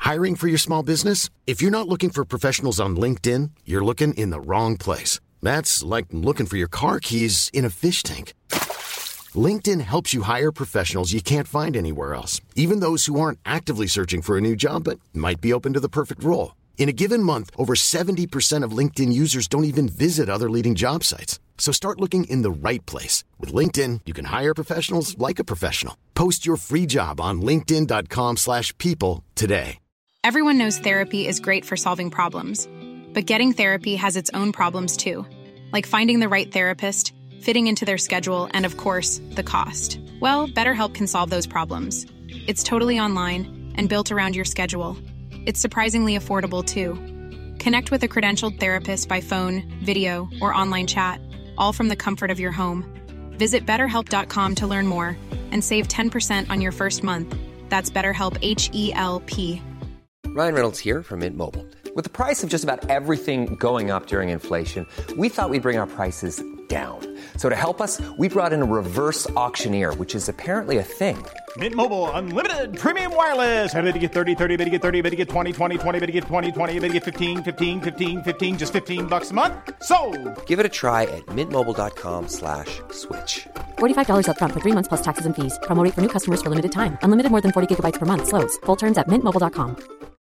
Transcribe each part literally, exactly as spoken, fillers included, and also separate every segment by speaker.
Speaker 1: Hiring for your small business? If you're not looking for professionals on LinkedIn, you're looking in the wrong place. That's like looking for your car keys in a fish tank. LinkedIn helps you hire professionals you can't find anywhere else, even those who aren't actively searching for a new job but might be open to the perfect role. In a given month, over seventy percent of LinkedIn users don't even visit other leading job sites. So start looking in the right place. With LinkedIn, you can hire professionals like a professional. Post your free job on linkedin.com slash people today.
Speaker 2: Everyone knows therapy is great for solving problems, but getting therapy has its own problems too, like finding the right therapist, fitting into their schedule, and of course, the cost. Well, BetterHelp can solve those problems. It's totally online and built around your schedule. It's surprisingly affordable, too. Connect with a credentialed therapist by phone, video, or online chat, all from the comfort of your home. Visit better help dot com to learn more and save ten percent on your first month. That's BetterHelp, H E L P.
Speaker 3: Ryan Reynolds here from Mint Mobile. With the price of just about everything going up during inflation, we thought we'd bring our prices down. So to help us, we brought in a reverse auctioneer, which is apparently a thing.
Speaker 4: Mint Mobile Unlimited Premium Wireless. How to get thirty, thirty, how to get thirty, how to get twenty, twenty, twenty, how to get twenty, twenty, how to get fifteen, fifteen, fifteen, fifteen, just fifteen bucks a month? Sold!
Speaker 3: Give it a try at mintmobile.com slash switch.
Speaker 5: forty-five dollars up front for three months plus taxes and fees. Promo rate for new customers for limited time. Unlimited more than forty gigabytes per month. Slows full terms at mint mobile dot com.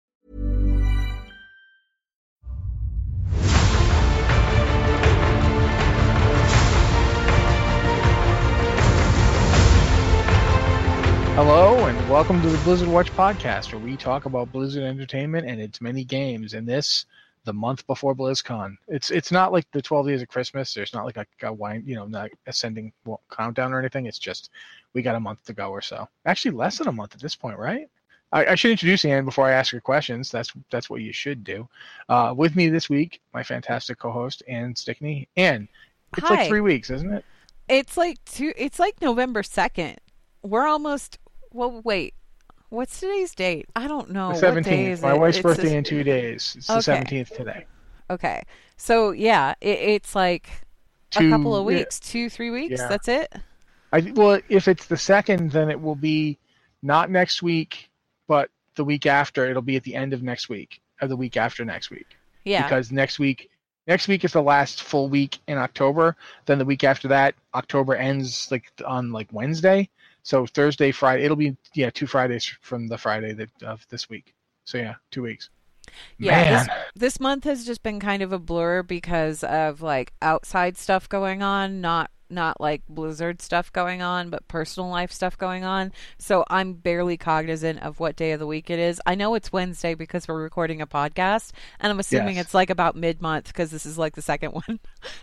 Speaker 6: Hello and welcome to the Blizzard Watch podcast, where we talk about Blizzard Entertainment and its many games. And this, the month before BlizzCon. It's it's not like the twelve days of Christmas. There's not like a, a wine, you know, not ascending countdown or anything. It's just we got a month to go or so. Actually, less than a month at this point, right? I, I should introduce Ann before I ask her questions. That's that's what you should do. Uh, with me this week, my fantastic co-host Ann Stickney. Ann, it's
Speaker 7: Hi.
Speaker 6: like three weeks, isn't it?
Speaker 7: It's like two. It's like November second. We're almost. Well, wait. What's today's date? I don't know.
Speaker 6: The
Speaker 7: What
Speaker 6: seventeenth.
Speaker 7: day is
Speaker 6: My
Speaker 7: it?
Speaker 6: wife's
Speaker 7: It's
Speaker 6: birthday
Speaker 7: a-
Speaker 6: in two days. It's
Speaker 7: Okay.
Speaker 6: the seventeenth today.
Speaker 7: Okay. So yeah, it, it's like
Speaker 6: Two-
Speaker 7: a couple of
Speaker 6: yeah.
Speaker 7: weeks, two, three weeks.
Speaker 6: Yeah.
Speaker 7: That's it.
Speaker 6: I well, if it's the second, then it will be not next week, but the week after. It'll be at the end of next week, or the week after next week.
Speaker 7: Yeah.
Speaker 6: Because next week, next week is the last full week in October. Then the week after that, October ends like on like Wednesday. So Thursday, Friday, it'll be yeah two Fridays from the Friday that of this week. So yeah, two weeks.
Speaker 7: Yeah,
Speaker 6: Man.
Speaker 7: this, this month has just been kind of a blur because of like outside stuff going on, not not like Blizzard stuff going on, but personal life stuff going on. So I'm barely cognizant of what day of the week it is. I know it's Wednesday because we're recording a podcast, and I'm assuming
Speaker 6: Yes.
Speaker 7: it's like about mid-month because this is like the second one.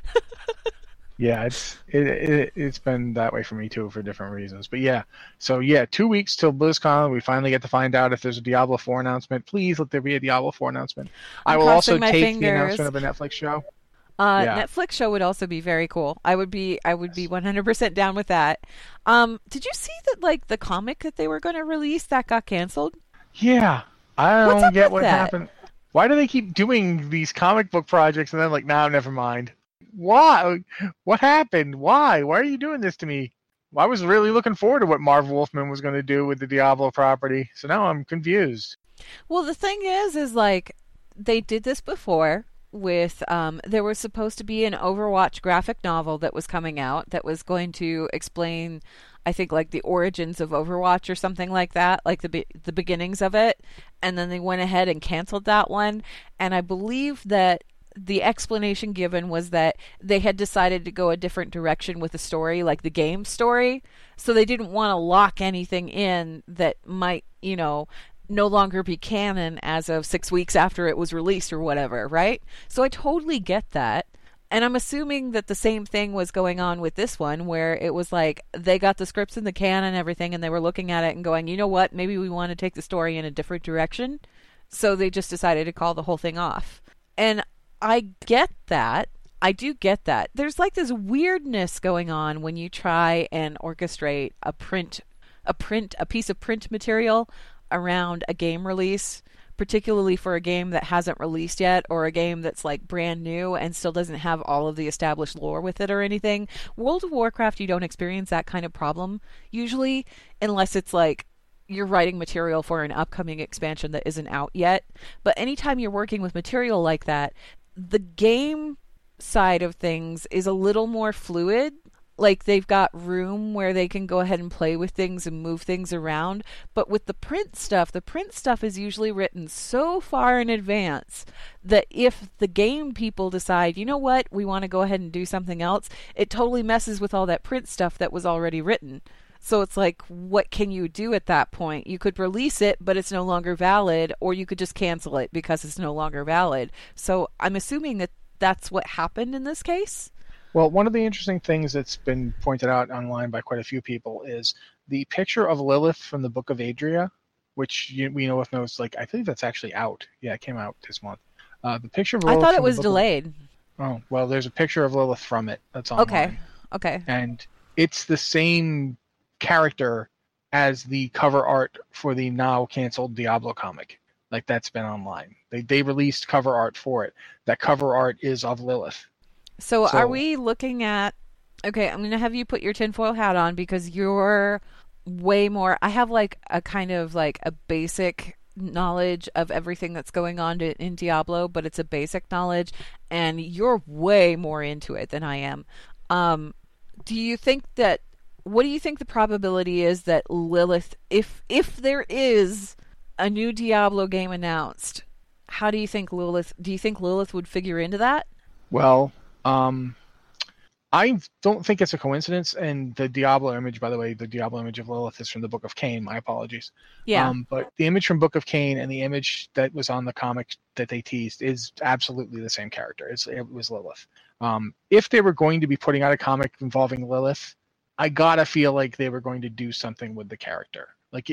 Speaker 6: Yeah, it's it, it it's been that way for me too for different reasons. But yeah, so yeah, two weeks till BlizzCon. We finally get to find out if there's a Diablo four announcement. Please let there be a Diablo four announcement. I
Speaker 7: I'm
Speaker 6: will also
Speaker 7: crossing my
Speaker 6: take the
Speaker 7: fingers.
Speaker 6: announcement of a Netflix show.
Speaker 7: Uh,
Speaker 6: Yeah.
Speaker 7: Netflix show would also be very cool. I would be, I would be one hundred percent down with that. Um, did you see that, like, the comic that they were going to release that got canceled?
Speaker 6: Yeah, I
Speaker 7: What's
Speaker 6: don't
Speaker 7: up
Speaker 6: get
Speaker 7: with
Speaker 6: what
Speaker 7: that?
Speaker 6: happened. Why do they keep doing these comic book projects and then like, nah, never mind? Why? What happened? Why? Why are you doing this to me? I was really looking forward to what Marv Wolfman was going to do with the Diablo property. So now I'm confused.
Speaker 7: Well, the thing is, is like, they did this before with, um, there was supposed to be an Overwatch graphic novel that was coming out that was going to explain, I think, like the origins of Overwatch or something like that, like the be- the beginnings of it. And then they went ahead and canceled that one. And I believe that the explanation given was that they had decided to go a different direction with the story, like the game story. So they didn't want to lock anything in that might, you know, no longer be canon as of six weeks after it was released or whatever, right? So I totally get that. And I'm assuming that the same thing was going on with this one, where it was like they got the scripts in the can and everything, and they were looking at it and going, you know what, maybe we want to take the story in a different direction. So they just decided to call the whole thing off. And I get that. I do get that. There's like this weirdness going on when you try and orchestrate a print, a print, a piece of print material around a game release, particularly for a game that hasn't released yet, or a game that's like brand new and still doesn't have all of the established lore with it or anything. World of Warcraft, you don't experience that kind of problem usually, unless it's like, you're writing material for an upcoming expansion that isn't out yet. But anytime you're working with material like that, the game side of things is a little more fluid. Like, they've got room where they can go ahead and play with things and move things around. But with the print stuff, the print stuff is usually written so far in advance that if the game people decide, you know what, we want to go ahead and do something else, it totally messes with all that print stuff that was already written. So it's like, what can you do at that point? You could release it, but it's no longer valid, or you could just cancel it because it's no longer valid. So I'm assuming that that's what happened in this case.
Speaker 6: Well, one of the interesting things that's been pointed out online by quite a few people is the picture of Lilith from the Book of Adria, which you, we know if knows, like, I think that's actually out. Yeah, it came out this month. Uh, the picture of Lilith
Speaker 7: I thought it
Speaker 6: from
Speaker 7: was
Speaker 6: the Book
Speaker 7: delayed.
Speaker 6: Of, oh, well, there's a picture of Lilith from it that's online.
Speaker 7: Okay, okay.
Speaker 6: And it's the same character as the cover art for the now canceled Diablo comic. Like, that's been online. They they released cover art for it. That cover art is of Lilith.
Speaker 7: So,
Speaker 6: So-
Speaker 7: are we looking at... Okay, I'm going to have you put your tinfoil hat on because you're way more... I have, like, a kind of, like, a basic knowledge of everything that's going on to, in Diablo, but it's a basic knowledge, and you're way more into it than I am. Um, do you think that... What do you think the probability is that Lilith... If if there is a new Diablo game announced, how do you think Lilith... Do you think Lilith would figure into that?
Speaker 6: Well... Um, I don't think it's a coincidence, and the Diablo image, by the way, the Diablo image of Lilith is from the Book of Cain. My apologies.
Speaker 7: Yeah.
Speaker 6: Um, but the image from Book of Cain and the image that was on the comic that they teased is absolutely the same character. It's, it was Lilith. Um, if they were going to be putting out a comic involving Lilith, I gotta feel like they were going to do something with the character. Like, it,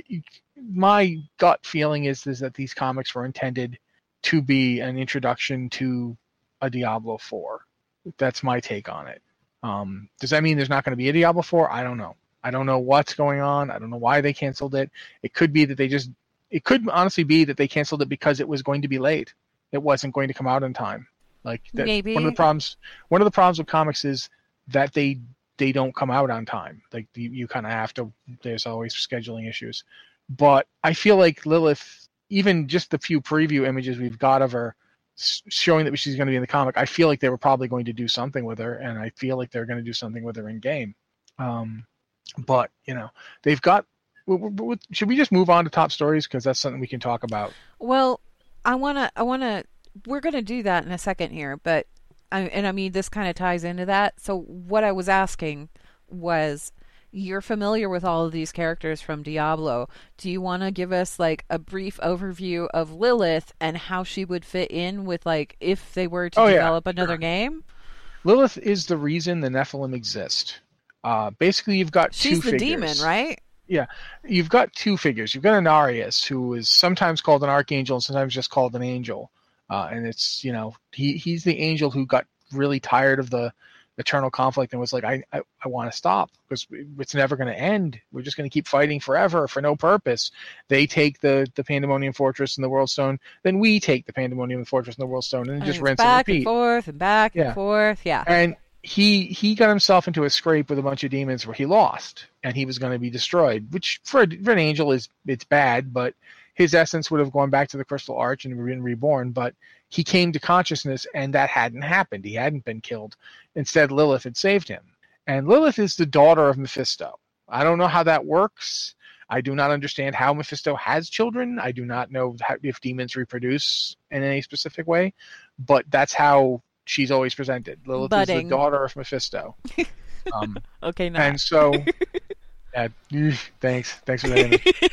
Speaker 6: my gut feeling is is that these comics were intended to be an introduction to a Diablo four. That's my take on it. Um, does that mean there's not going to be a Diablo four? I don't know. I don't know what's going on. I don't know why they canceled it. It could be that they just, it could honestly be that they canceled it because it was going to be late. It wasn't going to come out in time. Like, that,
Speaker 7: Maybe.
Speaker 6: one of the problems, one of the problems with comics is that they, they don't come out on time. Like, you, you kind of have to, there's always scheduling issues. But I feel like Lilith, even just the few preview images we've got of her, showing that she's going to be in the comic, I feel like they were probably going to do something with her, and I feel like they're going to do something with her in game. Um, but you know, they've got. Should we just move on to top stories because that's something we can talk about?
Speaker 7: Well, I wanna, I wanna. We're gonna do that in a second here, but, I, and I mean, this kind of ties into that. So what I was asking was, you're familiar with all of these characters from Diablo. Do you want to give us, like, a brief overview of Lilith and how she would fit in with, like, if they were to
Speaker 6: oh,
Speaker 7: develop
Speaker 6: yeah.
Speaker 7: another
Speaker 6: Sure.
Speaker 7: game?
Speaker 6: Lilith is the reason the Nephilim exist. Uh, basically, you've got
Speaker 7: She's
Speaker 6: two
Speaker 7: the
Speaker 6: figures.
Speaker 7: demon, right?
Speaker 6: Yeah, you've got two figures. You've got Anarius, who is sometimes called an archangel and sometimes just called an angel. Uh, and it's, you know, he he's the angel who got really tired of the eternal conflict and was like, I I, I want to stop because it's never going to end. We're just going to keep fighting forever for no purpose. They take the, the Pandemonium Fortress and the World Stone, then we take the Pandemonium Fortress and the World Stone, and,
Speaker 7: And
Speaker 6: just
Speaker 7: it's
Speaker 6: rinse
Speaker 7: back
Speaker 6: and repeat.
Speaker 7: and forth and back
Speaker 6: Yeah.
Speaker 7: and forth. Yeah.
Speaker 6: And he he got himself into a scrape with a bunch of demons where he lost, and he was going to be destroyed, which for, a, for an angel is it's bad, but his essence would have gone back to the Crystal Arch and been reborn, but he came to consciousness, and that hadn't happened. He hadn't been killed. Instead, Lilith had saved him. And Lilith is the daughter of Mephisto. I don't know how that works. I do not understand how Mephisto has children. I do not know how, if demons reproduce in any specific way, but that's how she's always presented. Lilith
Speaker 7: Budding.
Speaker 6: is the daughter of Mephisto. Um,
Speaker 7: Okay, no.
Speaker 6: and so, uh, thanks, thanks for that image.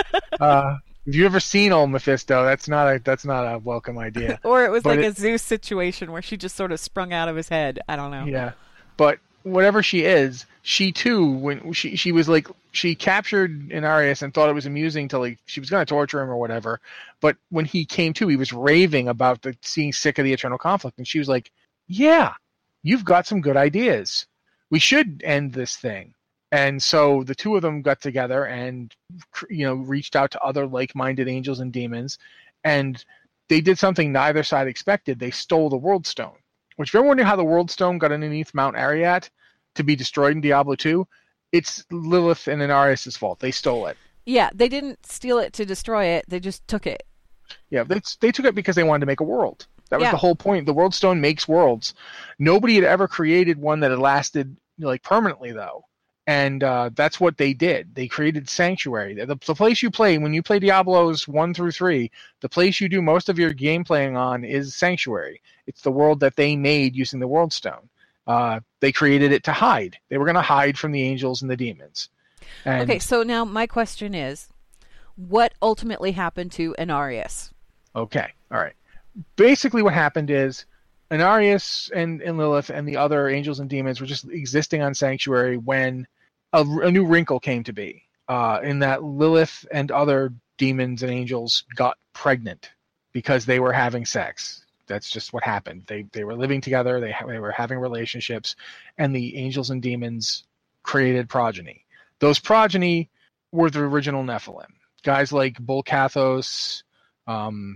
Speaker 6: Uh, Have you ever seen old Mephisto? That's not a that's not a welcome idea.
Speaker 7: Or it was
Speaker 6: But
Speaker 7: like
Speaker 6: it-
Speaker 7: a Zeus situation where she just sort of sprung out of his head. I don't know.
Speaker 6: Yeah, but whatever she is, she too, when she she was like she captured Anarius and thought it was amusing to like she was going to torture him or whatever. But when he came to, he was raving about the seeing sick of the eternal conflict, and she was like, "Yeah, you've got some good ideas. We should end this thing." And so the two of them got together and, you know, reached out to other like-minded angels and demons, and they did something neither side expected. They stole the World Stone, which if you're wondering how the World Stone got underneath Mount Arreat to be destroyed in Diablo two, it's Lilith and Anarius' fault. They stole it.
Speaker 7: Yeah, they didn't steal it to destroy it. They just took it.
Speaker 6: Yeah, they they took it because they wanted to make a world. That was
Speaker 7: Yeah.
Speaker 6: the whole point. The World Stone makes worlds. Nobody had ever created one that had lasted like permanently, though. And uh, that's what they did. They created Sanctuary. The, the place you play, when you play Diablos one through three, the place you do most of your game playing on is Sanctuary. It's the world that they made using the World Stone. Uh, they created it to hide. They were going to hide from the angels and the demons. And
Speaker 7: Okay, so now my question is, what ultimately happened to Inarius?
Speaker 6: Okay, all right. Basically what happened is Inarius and, and Lilith and the other angels and demons were just existing on Sanctuary when a, a new wrinkle came to be, uh, in that Lilith and other demons and angels got pregnant because they were having sex. That's just what happened. They they were living together, they, ha- they were having relationships, and the angels and demons created progeny. Those progeny were the original Nephilim. Guys like Bulkathos, um,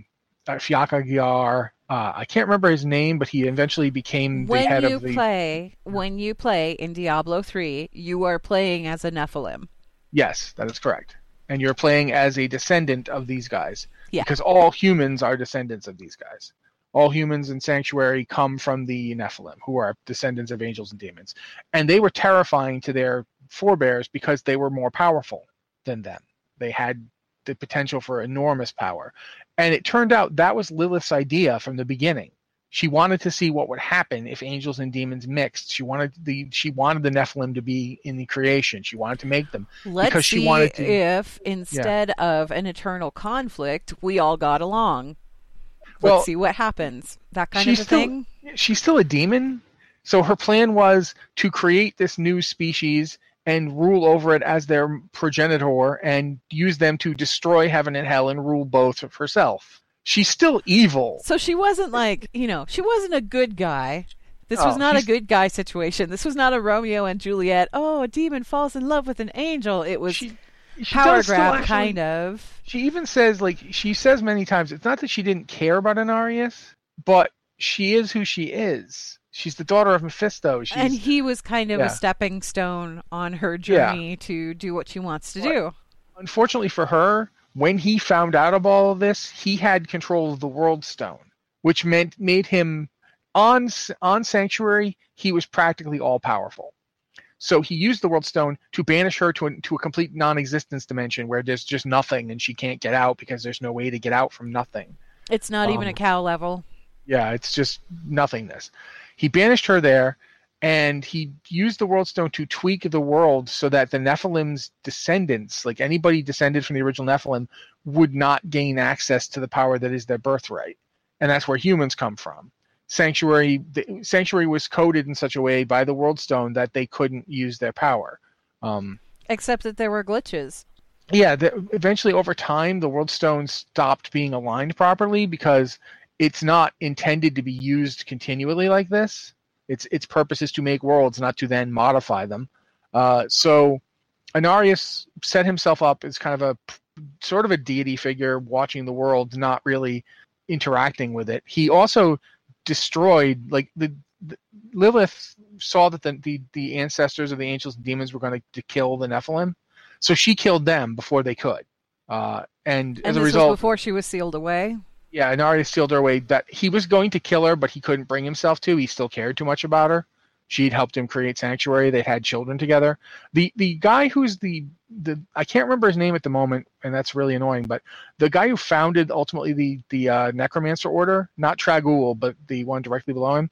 Speaker 6: Fiakagiar, uh, I can't remember his name, but he eventually became the
Speaker 7: When
Speaker 6: head
Speaker 7: you
Speaker 6: of the...
Speaker 7: play, when you play in Diablo three, you are playing as a Nephilim.
Speaker 6: Yes, that is correct. And you're playing as a descendant of these guys.
Speaker 7: Yeah.
Speaker 6: Because all humans are descendants of these guys. All humans in Sanctuary come from the Nephilim, who are descendants of angels and demons. And they were terrifying to their forebears because they were more powerful than them. They had the potential for enormous power. And it turned out that was Lilith's idea from the beginning. She wanted to see what would happen if angels and demons mixed. She wanted the she wanted the Nephilim to be in the creation. She wanted to make them
Speaker 7: Let's
Speaker 6: because
Speaker 7: see
Speaker 6: she wanted to.
Speaker 7: if instead of an eternal conflict, we all got along. Let's
Speaker 6: Well,
Speaker 7: see what happens. That kind
Speaker 6: she's
Speaker 7: of a
Speaker 6: still,
Speaker 7: thing.
Speaker 6: She's still a demon. So her plan was to create this new species and rule over it as their progenitor and use them to destroy heaven and hell and rule both of herself. She's still evil.
Speaker 7: So she wasn't like, you know, she wasn't a good guy. This was
Speaker 6: Oh,
Speaker 7: not a
Speaker 6: she's-
Speaker 7: good guy situation. This was not a Romeo and Juliet. Oh, a demon falls in love with an angel. It was
Speaker 6: She, she
Speaker 7: power
Speaker 6: does still
Speaker 7: grab,
Speaker 6: actually-
Speaker 7: kind of.
Speaker 6: She even says, like, she says many times, it's not that she didn't care about Inarius, but she is who she is. She's the daughter of Mephisto. She's,
Speaker 7: And he was kind of
Speaker 6: yeah.
Speaker 7: a stepping stone on her journey to do what she wants to do.
Speaker 6: Unfortunately for her, when he found out about all of this, he had control of the World Stone, which meant made him on on Sanctuary. He was practically all powerful. So he used the World Stone to banish her to a, to a complete non-existence dimension where there's just nothing and she can't get out because there's no way to get out from nothing.
Speaker 7: It's not even
Speaker 6: Um,
Speaker 7: a cow level.
Speaker 6: Yeah, it's just nothingness. He banished her there, and he used the World Stone to tweak the world so that the Nephilim's descendants, like anybody descended from the original Nephilim, would not gain access to the power that is their birthright. And that's where humans come from. Sanctuary, the, Sanctuary was coded in such a way by the World Stone that they couldn't use their power. Um,
Speaker 7: Except that there were glitches.
Speaker 6: yeah, the, eventually over time, the World Stone stopped being aligned properly because it's not intended to be used continually like this. Its its purpose is to make worlds, not to then modify them. Uh, so Inarius set himself up as kind of a sort of a deity figure watching the world, not really interacting with it. He also destroyed, like, the, the Lilith saw that the, the, the ancestors of the angels and demons were going to, to kill the Nephilim. So she killed them before they could. Uh, and,
Speaker 7: And
Speaker 6: as a
Speaker 7: this
Speaker 6: result,
Speaker 7: was before she was sealed away.
Speaker 6: yeah, Inarius sealed her away. That he was going to kill her, but he couldn't bring himself to. He still cared too much about her. She'd helped him create Sanctuary. They had children together. The the guy who's the the I can't remember his name at the moment, and that's really annoying. But the guy who founded ultimately the the uh, Necromancer Order, not Tragul, but the one directly below him,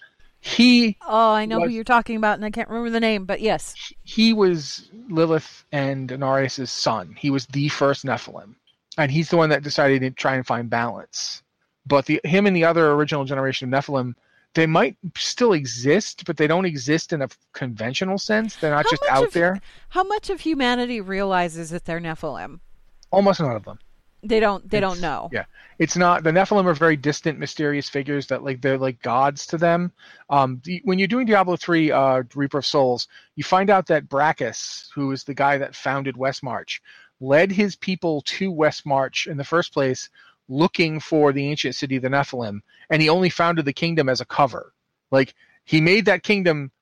Speaker 6: he
Speaker 7: Oh, I know
Speaker 6: was-
Speaker 7: who you're talking about, and I can't remember the name, but yes.
Speaker 6: he was Lilith and Inarius' son. He was the first Nephilim, and he's the one that decided to try and find balance. But the him and the other original generation of Nephilim, they might still exist, but they don't exist in a conventional sense. They're not
Speaker 7: How
Speaker 6: just
Speaker 7: much
Speaker 6: out
Speaker 7: of-
Speaker 6: there.
Speaker 7: How much of humanity realizes that they're Nephilim?
Speaker 6: Almost none of them.
Speaker 7: They don't. They don't
Speaker 6: It's-
Speaker 7: know.
Speaker 6: Yeah, it's not. The Nephilim are very distant, mysterious figures that like they're like gods to them. Um, the, when you're doing Diablo three, uh, Reaper of Souls, you find out that Brachus, who is the guy that founded Westmarch, led his people to Westmarch in the first place, looking for the ancient city of the Nephilim, and he only founded the kingdom as a cover. Like, he made that kingdom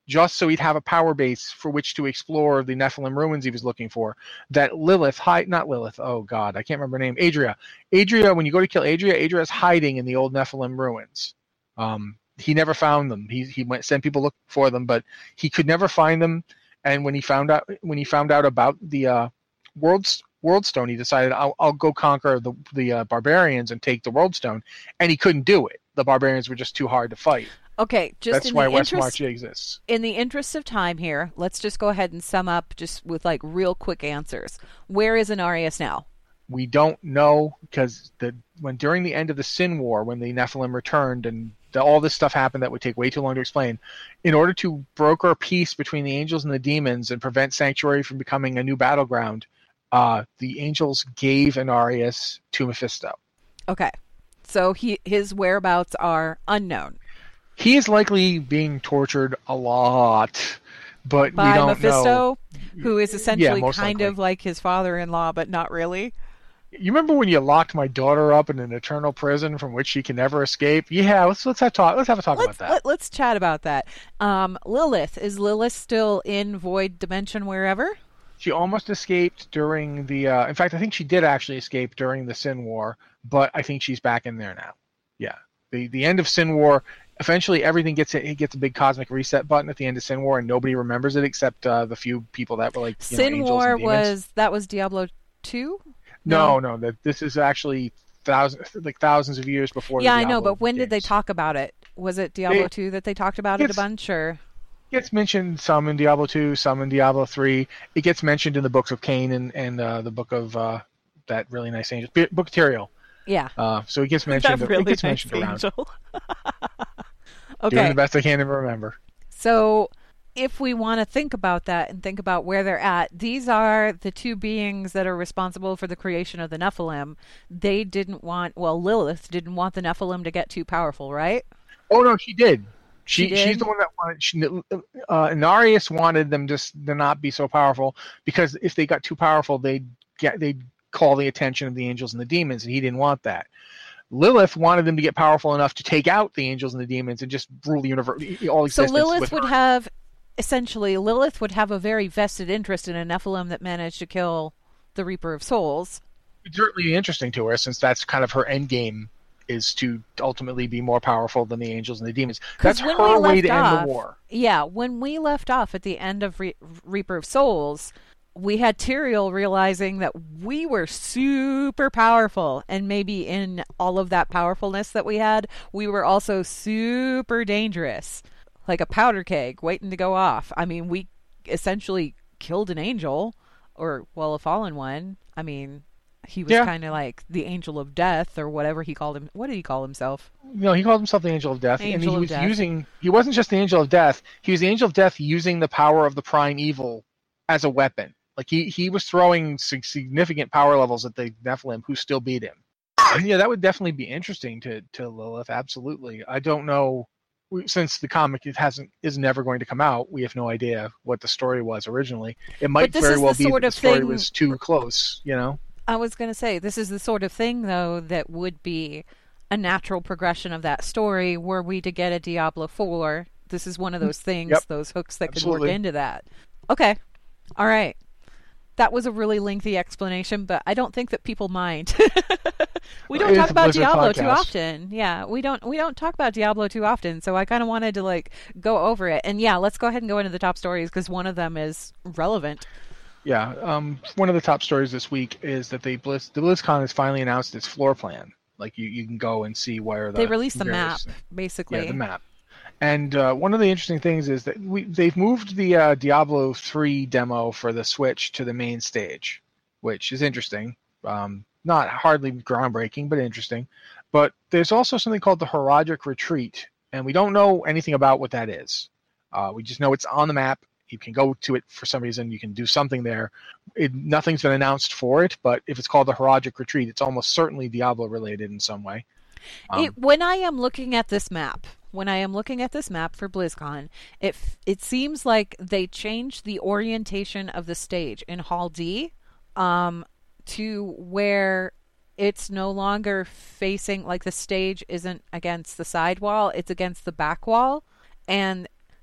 Speaker 6: just so he'd have a power base for which to explore the Nephilim ruins he was looking for. That Lilith, hi, not Lilith, oh God, I can't remember her name, Adria. Adria, when you go to kill Adria, Adria is hiding in the old Nephilim ruins. Um, he never found them. He he went sent people looking for them, but he could never find them. And when he found out when he found out about the uh, world world stone, he decided I'll I'll go conquer the the uh, barbarians and take the world stone. And he couldn't do it. The barbarians were just too hard to fight.
Speaker 7: Okay, just
Speaker 6: that's
Speaker 7: in
Speaker 6: why
Speaker 7: the
Speaker 6: West
Speaker 7: interest,
Speaker 6: March exists.
Speaker 7: In the interest of time here, let's just go ahead and sum up just with like real quick answers. Where is Inarius now?
Speaker 6: We don't know because the when during the end of the Sin War, when the Nephilim returned and the, all this stuff happened that would take way too long to explain, in order to broker peace between the angels and the demons and prevent Sanctuary from becoming a new battleground, uh, the angels gave Inarius to Mephisto.
Speaker 7: Okay, so he his whereabouts are unknown.
Speaker 6: He is likely being tortured a lot, but
Speaker 7: By
Speaker 6: we don't
Speaker 7: Mephisto,
Speaker 6: know.
Speaker 7: who is essentially
Speaker 6: yeah,
Speaker 7: kind
Speaker 6: likely.
Speaker 7: of like his father-in-law, but not really.
Speaker 6: You remember when you locked my daughter up in an eternal prison from which she can never escape? Yeah, let's let's have talk. Let's have a talk
Speaker 7: let's,
Speaker 6: about that.
Speaker 7: Let, let's chat about that. Um, Lilith is Lilith still in Void Dimension wherever?
Speaker 6: She almost escaped during the. Uh, in fact, I think she did actually escape during the Sin War, but I think she's back in there now. Yeah, the the end of Sin War. Eventually, everything gets a, it gets a big cosmic reset button at the end of Sin War, and nobody remembers it except uh, the few people that were like you
Speaker 7: Sin
Speaker 6: know, angels
Speaker 7: War
Speaker 6: and demons.
Speaker 7: was that was Diablo two?
Speaker 6: No, no, that this is actually thousands, like thousands of years before.
Speaker 7: Yeah,
Speaker 6: the
Speaker 7: I know,
Speaker 6: Diablo
Speaker 7: but when did they
Speaker 6: games.
Speaker 7: talk about it? Was it Diablo
Speaker 6: They-
Speaker 7: two that they talked about it a
Speaker 6: It's-
Speaker 7: bunch, or?
Speaker 6: It gets mentioned some in Diablo two, some in Diablo three. It gets mentioned in the books of Cain and, and uh, the book of uh, that really nice angel, B- Book of Tyrael.
Speaker 7: Yeah.
Speaker 6: Uh, so it gets mentioned.
Speaker 7: That really
Speaker 6: it gets
Speaker 7: nice
Speaker 6: mentioned around.
Speaker 7: angel.
Speaker 6: Doing
Speaker 7: Okay.
Speaker 6: the best I can to remember.
Speaker 7: So if we want to think about that and think about where they're at, these are the two beings that are responsible for the creation of the Nephilim. They didn't want, well, Lilith didn't want the Nephilim to get too powerful, right?
Speaker 6: Oh no, she did. She,
Speaker 7: She did?
Speaker 6: she's the one that wanted. She, uh, Inarius wanted them just to not be so powerful because if they got too powerful, they'd get they'd call the attention of the angels and the demons, and he didn't want that. Lilith wanted them to get powerful enough to take out the angels and the demons and just rule the universe, all
Speaker 7: So
Speaker 6: existence.
Speaker 7: Lilith
Speaker 6: with
Speaker 7: would
Speaker 6: her.
Speaker 7: have, essentially, Lilith would have a very vested interest in a Nephilim that managed to kill the Reaper of Souls.
Speaker 6: It's certainly interesting to her since that's kind of her end game is to ultimately be more powerful than the angels and the demons.
Speaker 7: 'Cause
Speaker 6: That's
Speaker 7: when
Speaker 6: her
Speaker 7: we
Speaker 6: way
Speaker 7: left
Speaker 6: to end
Speaker 7: off-
Speaker 6: the war.
Speaker 7: Yeah, when we left off at the end of Re- Reaper of Souls, we had Tyrael realizing that we were super powerful, and maybe in all of that powerfulness that we had, we were also super dangerous, like a powder keg waiting to go off. I mean, we essentially killed an angel, or, well, a fallen one. I mean, he was
Speaker 6: Yeah.
Speaker 7: kind of like the angel of death, or whatever he called him. What did he call himself?
Speaker 6: No, he called himself the Angel of Death, and
Speaker 7: Angel
Speaker 6: he
Speaker 7: of
Speaker 6: was
Speaker 7: Death.
Speaker 6: using. He wasn't just the Angel of Death. He was the Angel of Death using the power of the Prime Evil as a weapon. Like he, he was throwing sig- significant power levels at the Nephilim, who still beat him. Yeah, that would definitely be interesting to to Lilith. Absolutely. I don't know we- since the comic it hasn't is never going to come out. We have no idea what the story was originally. It might
Speaker 7: this
Speaker 6: very
Speaker 7: is
Speaker 6: well
Speaker 7: the
Speaker 6: be
Speaker 7: sort
Speaker 6: that
Speaker 7: of
Speaker 6: the story
Speaker 7: thing-
Speaker 6: was too close. You know.
Speaker 7: I was going to say, this is the sort of thing, though, that would be a natural progression of that story were we to get a Diablo four. This is one of those things,
Speaker 6: Yep.
Speaker 7: those hooks that
Speaker 6: Absolutely.
Speaker 7: could work into that. Okay. All right. That was a really lengthy explanation, but I don't think that people mind. We don't
Speaker 6: It's
Speaker 7: talk
Speaker 6: a
Speaker 7: about
Speaker 6: Blizzard
Speaker 7: Diablo too
Speaker 6: podcast.
Speaker 7: often. Yeah, we don't we don't talk about Diablo too often, so I kind of wanted to like go over it. And yeah, let's go ahead and go into the top stories because one of them is relevant.
Speaker 6: Yeah, um, one of the top stories this week is that they Blizz, the BlizzCon has finally announced its floor plan. Like you, you can go and see where the
Speaker 7: They released the map,
Speaker 6: various-
Speaker 7: basically.
Speaker 6: Yeah, the map. And uh, one of the interesting things is that we they've moved the uh, Diablo three demo for the Switch to the main stage, which is interesting. Um, not hardly groundbreaking, but interesting. But there's also something called the Herodic Retreat, and we don't know anything about what that is. Uh, we just know it's on the map. You can go to it for some reason. You can do something there. It, nothing's been announced for it, but if it's called the Herodic Retreat, it's almost certainly Diablo related in some way. Um,
Speaker 7: It, when I am looking at this map, when I am looking at this map for BlizzCon, it f- it seems like they changed the orientation of the stage in Hall D, um, to where it's no longer facing like the stage isn't against the side wall; it's against the back wall, and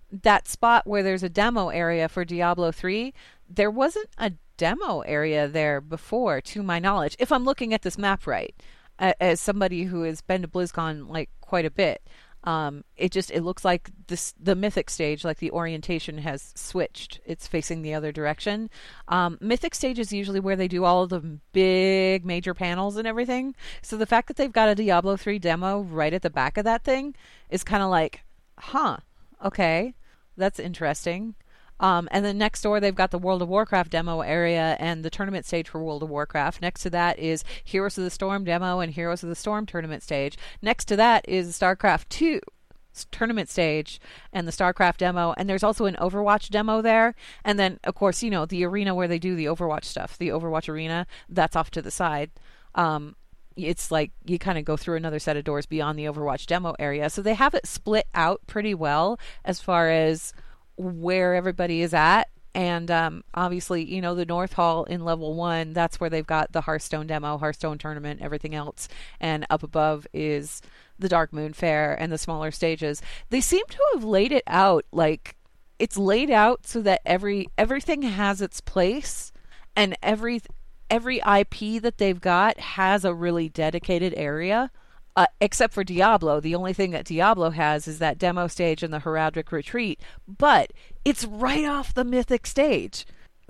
Speaker 7: that spot where there's a demo area for Diablo three, there wasn't a demo area there before, to my knowledge, if I'm looking at this map right, as somebody who has been to BlizzCon like quite a bit. Um, it just, it looks like this, the Mythic stage, like the orientation has switched. It's facing the other direction. Um, Mythic stage is usually where they do all of the big major panels and everything. So the fact that they've got a Diablo three demo right at the back of that thing is kind of like, huh, okay, that's interesting. Um, and then next door, they've got the World of Warcraft demo area and the tournament stage for World of Warcraft. Next to that is Heroes of the Storm demo and Heroes of the Storm tournament stage. Next to that is StarCraft two tournament stage and the StarCraft demo. And there's also an Overwatch demo there. And then, of course, you know, the arena where they do the Overwatch stuff, the Overwatch arena, that's off to the side. Um, it's like you kind of go through another set of doors beyond the Overwatch demo area. So they have it split out pretty well as far as where everybody is at. And um, obviously, you know, the North Hall in level one, that's where they've got the Hearthstone demo, Hearthstone tournament, everything else. And up above is the Dark Moon Fair and the smaller stages. They seem to have laid it out like it's laid out so that every everything has its place, and every every I P that they've got has a really dedicated area. Uh, except for Diablo. The only thing that Diablo has is that demo stage and the Heraldric Retreat, but it's right off the Mythic stage.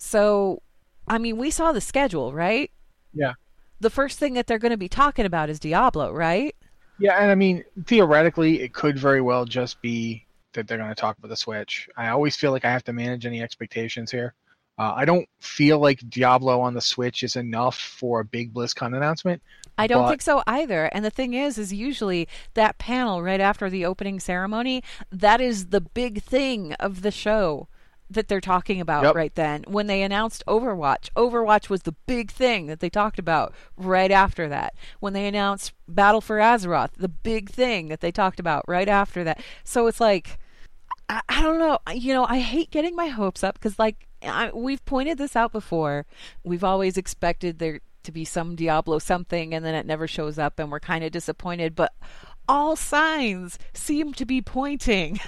Speaker 7: So, I mean, we saw the schedule, right?
Speaker 6: Yeah.
Speaker 7: The first thing that they're going to be talking about is Diablo, right?
Speaker 6: Yeah, and I mean, theoretically, it could very well just be that they're going to talk about the Switch. I always feel like I have to manage any expectations here. Uh, I don't feel like Diablo on the Switch is enough for a big BlizzCon announcement.
Speaker 7: I don't
Speaker 6: but...
Speaker 7: think so either. And the thing is, is usually that panel right after the opening ceremony, that is the big thing of the show that they're talking about yep. right then. When they announced Overwatch, Overwatch was the big thing that they talked about right after that. When they announced Battle for Azeroth, the big thing that they talked about right after that. So it's like, I, I don't know. You know, I hate getting my hopes up because, like, I, we've pointed this out before. We've always expected there to be some Diablo something, and then it never shows up, and we're kind of disappointed. But all signs seem to be pointing.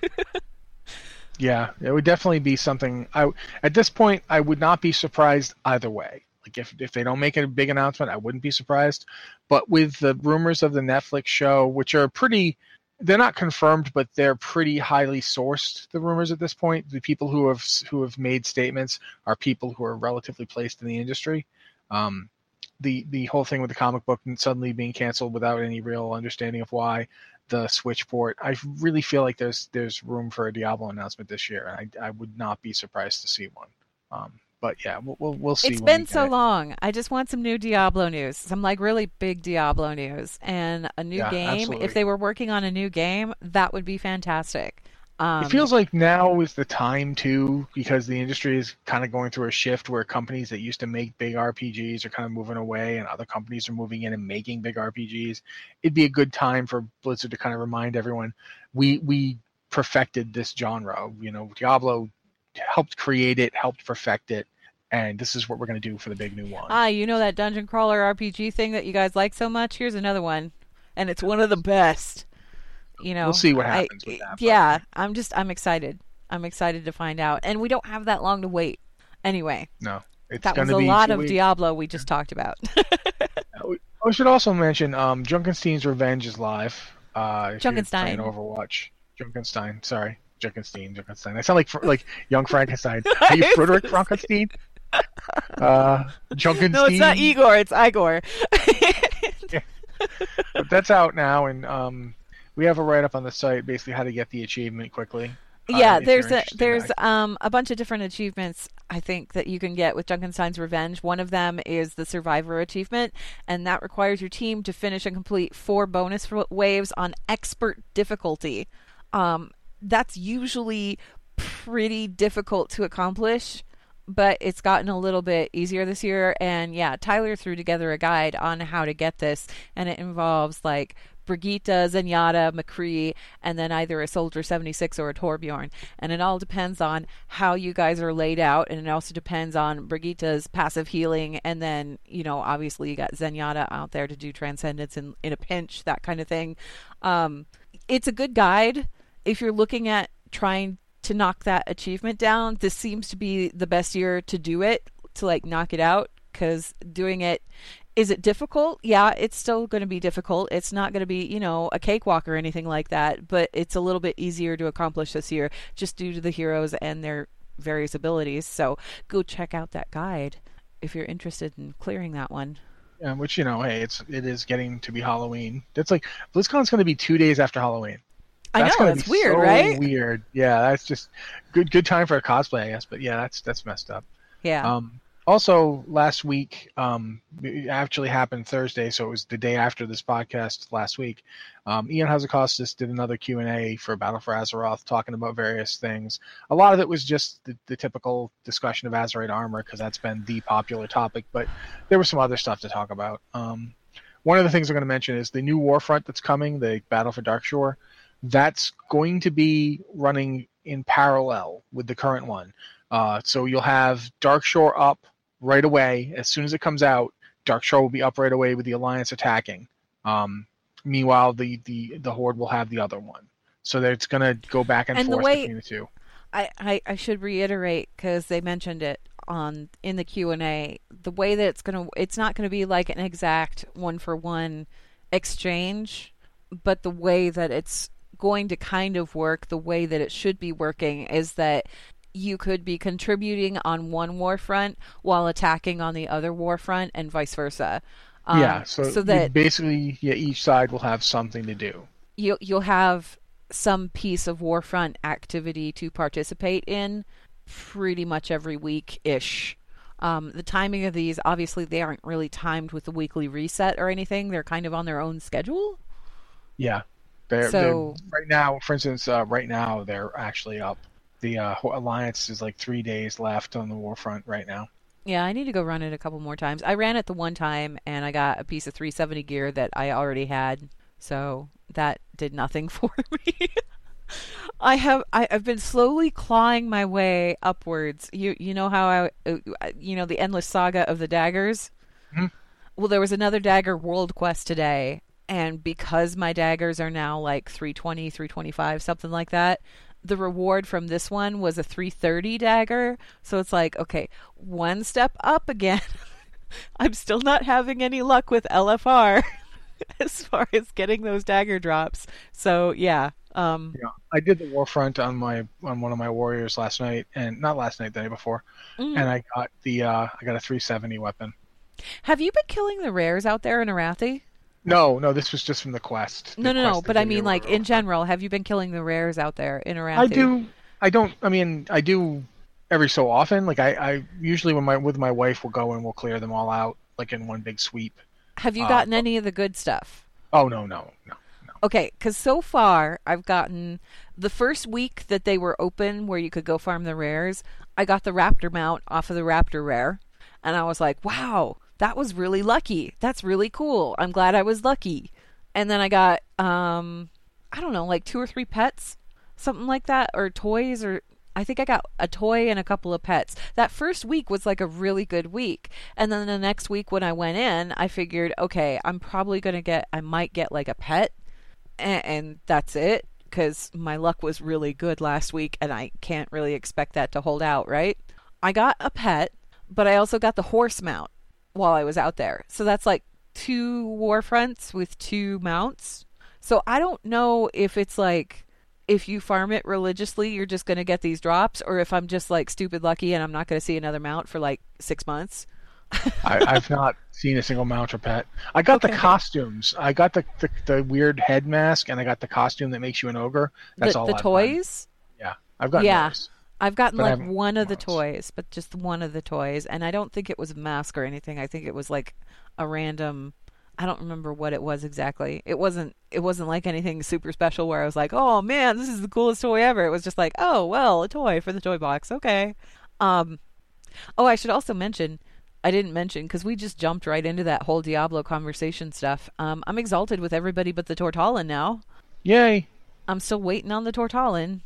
Speaker 6: Yeah, it would definitely be something. I at this point, I would not be surprised either way. Like if if they don't make a big announcement, I wouldn't be surprised. But with the rumors of the Netflix show, which are pretty. They're not confirmed, but they're pretty highly sourced, the rumors at this point. The people who have who have made statements are people who are relatively placed in the industry. Um, the the whole thing with the comic book suddenly being canceled without any real understanding of why, the Switch port, I really feel like there's there's room for a Diablo announcement this year, and I I would not be surprised to see one. Um, But yeah, we'll we'll, we'll see.
Speaker 7: It's been so long. I just want some new Diablo news, some like really big Diablo news, and a new
Speaker 6: yeah,
Speaker 7: game.
Speaker 6: Absolutely.
Speaker 7: If they were working on a new game, that would be fantastic. Um,
Speaker 6: it feels like now is the time too, because the industry is kind of going through a shift where companies that used to make big R P Gs are kind of moving away, and other companies are moving in and making big R P Gs. It'd be a good time for Blizzard to kind of remind everyone we we perfected this genre. You know, Diablo helped create it, helped perfect it, and this is what we're going to do for the big new one.
Speaker 7: Ah, you know that dungeon crawler R P G thing that you guys like so much? Here's another one, and it's one of the best. You know,
Speaker 6: we'll see what happens
Speaker 7: I,
Speaker 6: with that.
Speaker 7: Yeah, but... I'm just, I'm excited. I'm excited to find out, and we don't have that long to wait. Anyway,
Speaker 6: no, it's
Speaker 7: that was a
Speaker 6: be,
Speaker 7: lot of
Speaker 6: we...
Speaker 7: Diablo we just talked about.
Speaker 6: We should also mention um, Junkenstein's Revenge is live. Uh,
Speaker 7: Junkenstein.
Speaker 6: Overwatch. Junkenstein. Sorry. Junkenstein, Junkenstein. I sound like like young Frankenstein. Are you Frederick Frankenstein? Uh, Junkenstein.
Speaker 7: No, it's not Igor. It's Igor.
Speaker 6: Yeah. But that's out now, and um, we have a write-up on the site, basically how to get the achievement quickly.
Speaker 7: Yeah,
Speaker 6: uh,
Speaker 7: there's a there's um a bunch of different achievements I think that you can get with Junkenstein's Revenge. One of them is the Survivor achievement, and that requires your team to finish and complete four bonus waves on expert difficulty. Um, that's usually pretty difficult to accomplish, but it's gotten a little bit easier this year. And yeah, Tyler threw together a guide on how to get this, and it involves like Brigitte, Zenyatta, McCree, and then either a Soldier seventy-six or a Torbjorn. And it all depends on how you guys are laid out, and it also depends on Brigitte's passive healing, and then, you know, obviously you got Zenyatta out there to do Transcendence in, in a pinch, that kind of thing. Um, it's a good guide if you're looking at trying to knock that achievement down, this seems to be the best year to do it, to like knock it out, because doing it, is it difficult? Yeah, it's still going to be difficult. It's not going to be, you know, a cakewalk or anything like that, but it's a little bit easier to accomplish this year just due to the heroes and their various abilities. So go check out that guide if you're interested in clearing that one.
Speaker 6: Yeah, which, you know, hey, it's it is getting to be Halloween. That's like BlizzCon's going to be two days after Halloween.
Speaker 7: That's I know, that's weird,
Speaker 6: so
Speaker 7: right?
Speaker 6: Weird. Yeah, that's just good good time for a cosplay, I guess. But yeah, that's that's messed up.
Speaker 7: Yeah.
Speaker 6: Um, also, last week, um, it actually happened Thursday, so it was the day after this podcast last week. Um, Ian Hazzikostas did another Q and A for Battle for Azeroth, talking about various things. A lot of it was just the, the typical discussion of Azerite armor, because that's been the popular topic, but there was some other stuff to talk about. Um, one of the things I'm going to mention is the new Warfront that's coming, the Battle for Darkshore. That's going to be running in parallel with the current one. Uh, so you'll have Darkshore up right away. As soon as it comes out, Darkshore will be up right away with the Alliance attacking. Um, meanwhile, the, the, the Horde will have the other one. So it's going to go back and,
Speaker 7: and
Speaker 6: forth
Speaker 7: the way,
Speaker 6: between the two.
Speaker 7: I, I, I should reiterate, because they mentioned it on in the Q and A, the way that it's going to, it's not going to be like an exact one-for-one exchange, but the way that it's going to kind of work, the way that it should be working, is that you could be contributing on one war front while attacking on the other war front, and vice versa. Um,
Speaker 6: yeah, so,
Speaker 7: so that
Speaker 6: basically, yeah, each side will have something to do.
Speaker 7: You you'll have some piece of war front activity to participate in, pretty much every week ish. Um, the timing of these, obviously, they aren't really timed with the weekly reset or anything. They're kind of on their own schedule.
Speaker 6: Yeah. They're,
Speaker 7: so
Speaker 6: they're, right now, for instance, uh, right now they're actually up. The uh, Alliance is like three days left on the Warfront right now.
Speaker 7: Yeah, I need to go run it a couple more times. I ran it the one time, and I got a piece of three seventy gear that I already had, so that did nothing for me. I have I, I've been slowly clawing my way upwards. You you know how I uh, you know the endless saga of the daggers.
Speaker 6: Mm-hmm.
Speaker 7: Well, there was another dagger world quest today. And because my daggers are now like three twenty, three twenty-five, something like that, the reward from this one was a three thirty dagger. So it's like, okay, one step up again. I'm still not having any luck with L F R as far as getting those dagger drops. So yeah. Um,
Speaker 6: yeah, I did the Warfront on my on one of my warriors last night, and not last night, the day before, mm. and I got the uh, I got a three seventy weapon.
Speaker 7: Have you been killing the rares out there in Arathi?
Speaker 6: No, no, this was just from the quest. The
Speaker 7: no, no,
Speaker 6: quest
Speaker 7: no, but I mean, like, in general, have you been killing the rares out there in Arathi?
Speaker 6: I do. I don't, I mean, I do every so often. Like, I, I usually, when my with my wife, we'll go and we'll clear them all out, like, in one big sweep.
Speaker 7: Have you gotten uh, any of the good stuff?
Speaker 6: Oh, no, no, no, no.
Speaker 7: Okay, because so far, I've gotten, the first week that they were open, where you could go farm the rares, I got the Raptor mount off of the Raptor rare, and I was like, wow, that was really lucky. That's really cool. I'm glad I was lucky. And then I got, um, I don't know, like two or three pets, something like that, or toys, or I think I got a toy and a couple of pets. That first week was like a really good week. And then the next week when I went in, I figured, okay, I'm probably going to get, I might get like a pet, and, and that's it, because my luck was really good last week, and I can't really expect that to hold out, right? I got a pet, but I also got the horse mount while I was out there. So that's like two war fronts with two mounts. So I don't know if it's like, if you farm it religiously, you're just going to get these drops, or if I'm just like stupid lucky and I'm not going to see another mount for like six months.
Speaker 6: I, I've not seen a single mount or pet. I got okay. the costumes. I got the, the the weird head mask, and I got the costume that makes you an ogre. That's
Speaker 7: the,
Speaker 6: all
Speaker 7: the
Speaker 6: I've
Speaker 7: toys?
Speaker 6: Gotten. Yeah. I've gotten
Speaker 7: yeah.
Speaker 6: those.
Speaker 7: I've gotten
Speaker 6: but
Speaker 7: like one of the
Speaker 6: mounts.
Speaker 7: toys, but just one of the toys. And I don't think it was a mask or anything. I think it was like a random, I don't remember what it was exactly. It wasn't, it wasn't like anything super special where I was like, oh man, this is the coolest toy ever. It was just like, oh, well, a toy for the toy box. Okay. Um, oh, I should also mention, I didn't mention, because we just jumped right into that whole Diablo conversation stuff. Um, I'm exalted with everybody but the Tortallin now.
Speaker 6: Yay.
Speaker 7: I'm still waiting on the Tortallin.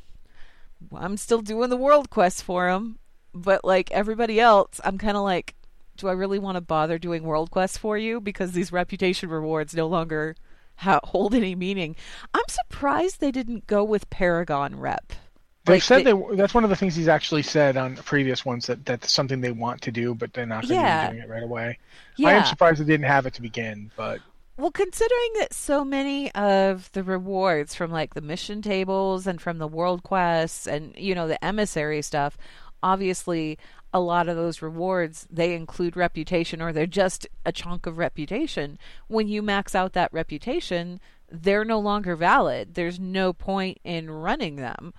Speaker 7: I'm still doing the world quest for him, but like everybody else, I'm kind of like, do I really want to bother doing world quests for you? Because these reputation rewards no longer ha- hold any meaning. I'm surprised they didn't go with Paragon rep.
Speaker 6: They've
Speaker 7: Like,
Speaker 6: said
Speaker 7: they-
Speaker 6: they, that's one of the things he's actually said on previous ones, that that's something they want to do, but they're not going to
Speaker 7: Yeah.
Speaker 6: be doing it right away.
Speaker 7: Yeah.
Speaker 6: I am surprised they didn't have it to begin, but
Speaker 7: Well, considering that so many of the rewards from like the mission tables and from the world quests and, you know, the emissary stuff, obviously a lot of those rewards, they include reputation, or they're just a chunk of reputation. When you max out that reputation, they're no longer valid. There's no point in running them.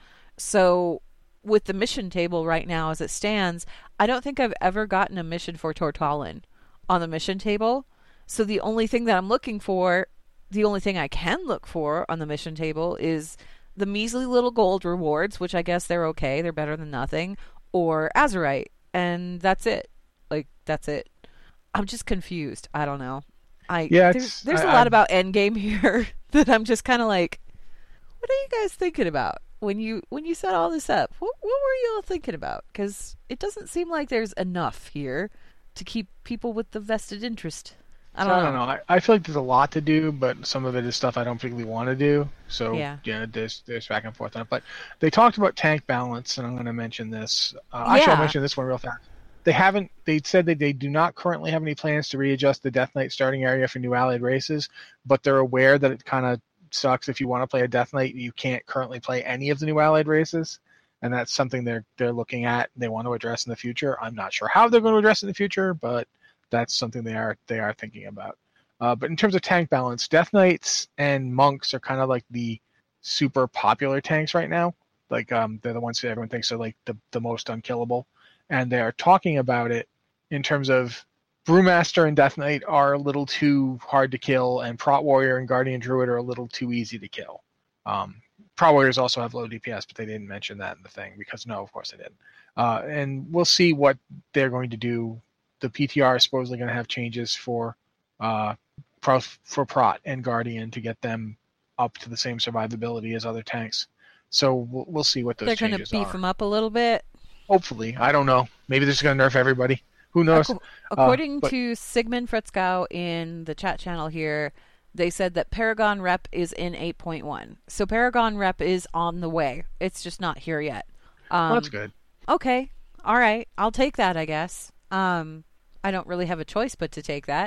Speaker 7: So with the mission table right now as it stands, I don't think I've ever gotten a mission for Tortallin on the mission table. So the only thing that I'm looking for, the only thing I can look for on the mission table is the measly little gold rewards, which I guess they're okay. They're better than nothing. Or Azurite. And that's it. Like, that's it. I'm just confused. I don't know. I
Speaker 6: Yeah,
Speaker 7: There's,
Speaker 6: it's-
Speaker 7: there's
Speaker 6: I-
Speaker 7: a lot
Speaker 6: I'm-
Speaker 7: about Endgame here that I'm just kind of like, what are you guys thinking about? When you when you set all this up, what, what were you all thinking about? Because it doesn't seem like there's enough here to keep people with the vested interest. I
Speaker 6: so
Speaker 7: don't
Speaker 6: I
Speaker 7: know.
Speaker 6: don't know. I, I feel like there's a lot to do, but some of it is stuff I don't particularly want to do. So
Speaker 7: Yeah.
Speaker 6: yeah, there's there's back and forth on it. But they talked about tank balance, and I'm going to mention this. Uh, Actually,
Speaker 7: Yeah.
Speaker 6: I'll mention this one real fast. They haven't. They said that they do not currently have any plans to readjust the Death Knight starting area for new allied races, but they're aware that it kind of sucks if you want to play a Death Knight, you can't currently play any of the new allied races, and that's something they're they're looking at. They want to address in the future. I'm not sure how they're going to address it in the future, but that's something they are they are thinking about. Uh, but in terms of tank balance, Death Knights and Monks are kind of like the super popular tanks right now. Like um, they're the ones that everyone thinks are like the, the most unkillable. And they are talking about it in terms of Brewmaster and Death Knight are a little too hard to kill, and Prot Warrior and Guardian Druid are a little too easy to kill. Um, Prot Warriors also have low D P S, but they didn't mention that in the thing because no, of course they didn't. Uh, and we'll see what they're going to do. The P T R is supposedly going to have changes for uh, Pro, for Prot and Guardian to get them up to the same survivability as other tanks. So we'll, we'll see what those
Speaker 7: They're going
Speaker 6: changes
Speaker 7: to beef
Speaker 6: are.
Speaker 7: them up a little bit.
Speaker 6: Hopefully, I don't know. Maybe they're just going to nerf everybody. Who knows?
Speaker 7: Ac- According
Speaker 6: Uh, but-
Speaker 7: to Sigmund Fretzgau in the chat channel here, they said that Paragon Rep is in eight point one. So Paragon Rep is on the way. It's just not here yet. Um,
Speaker 6: Well, that's good.
Speaker 7: Okay. All right. I'll take that, I guess. Um, I don't really have a choice but to take that.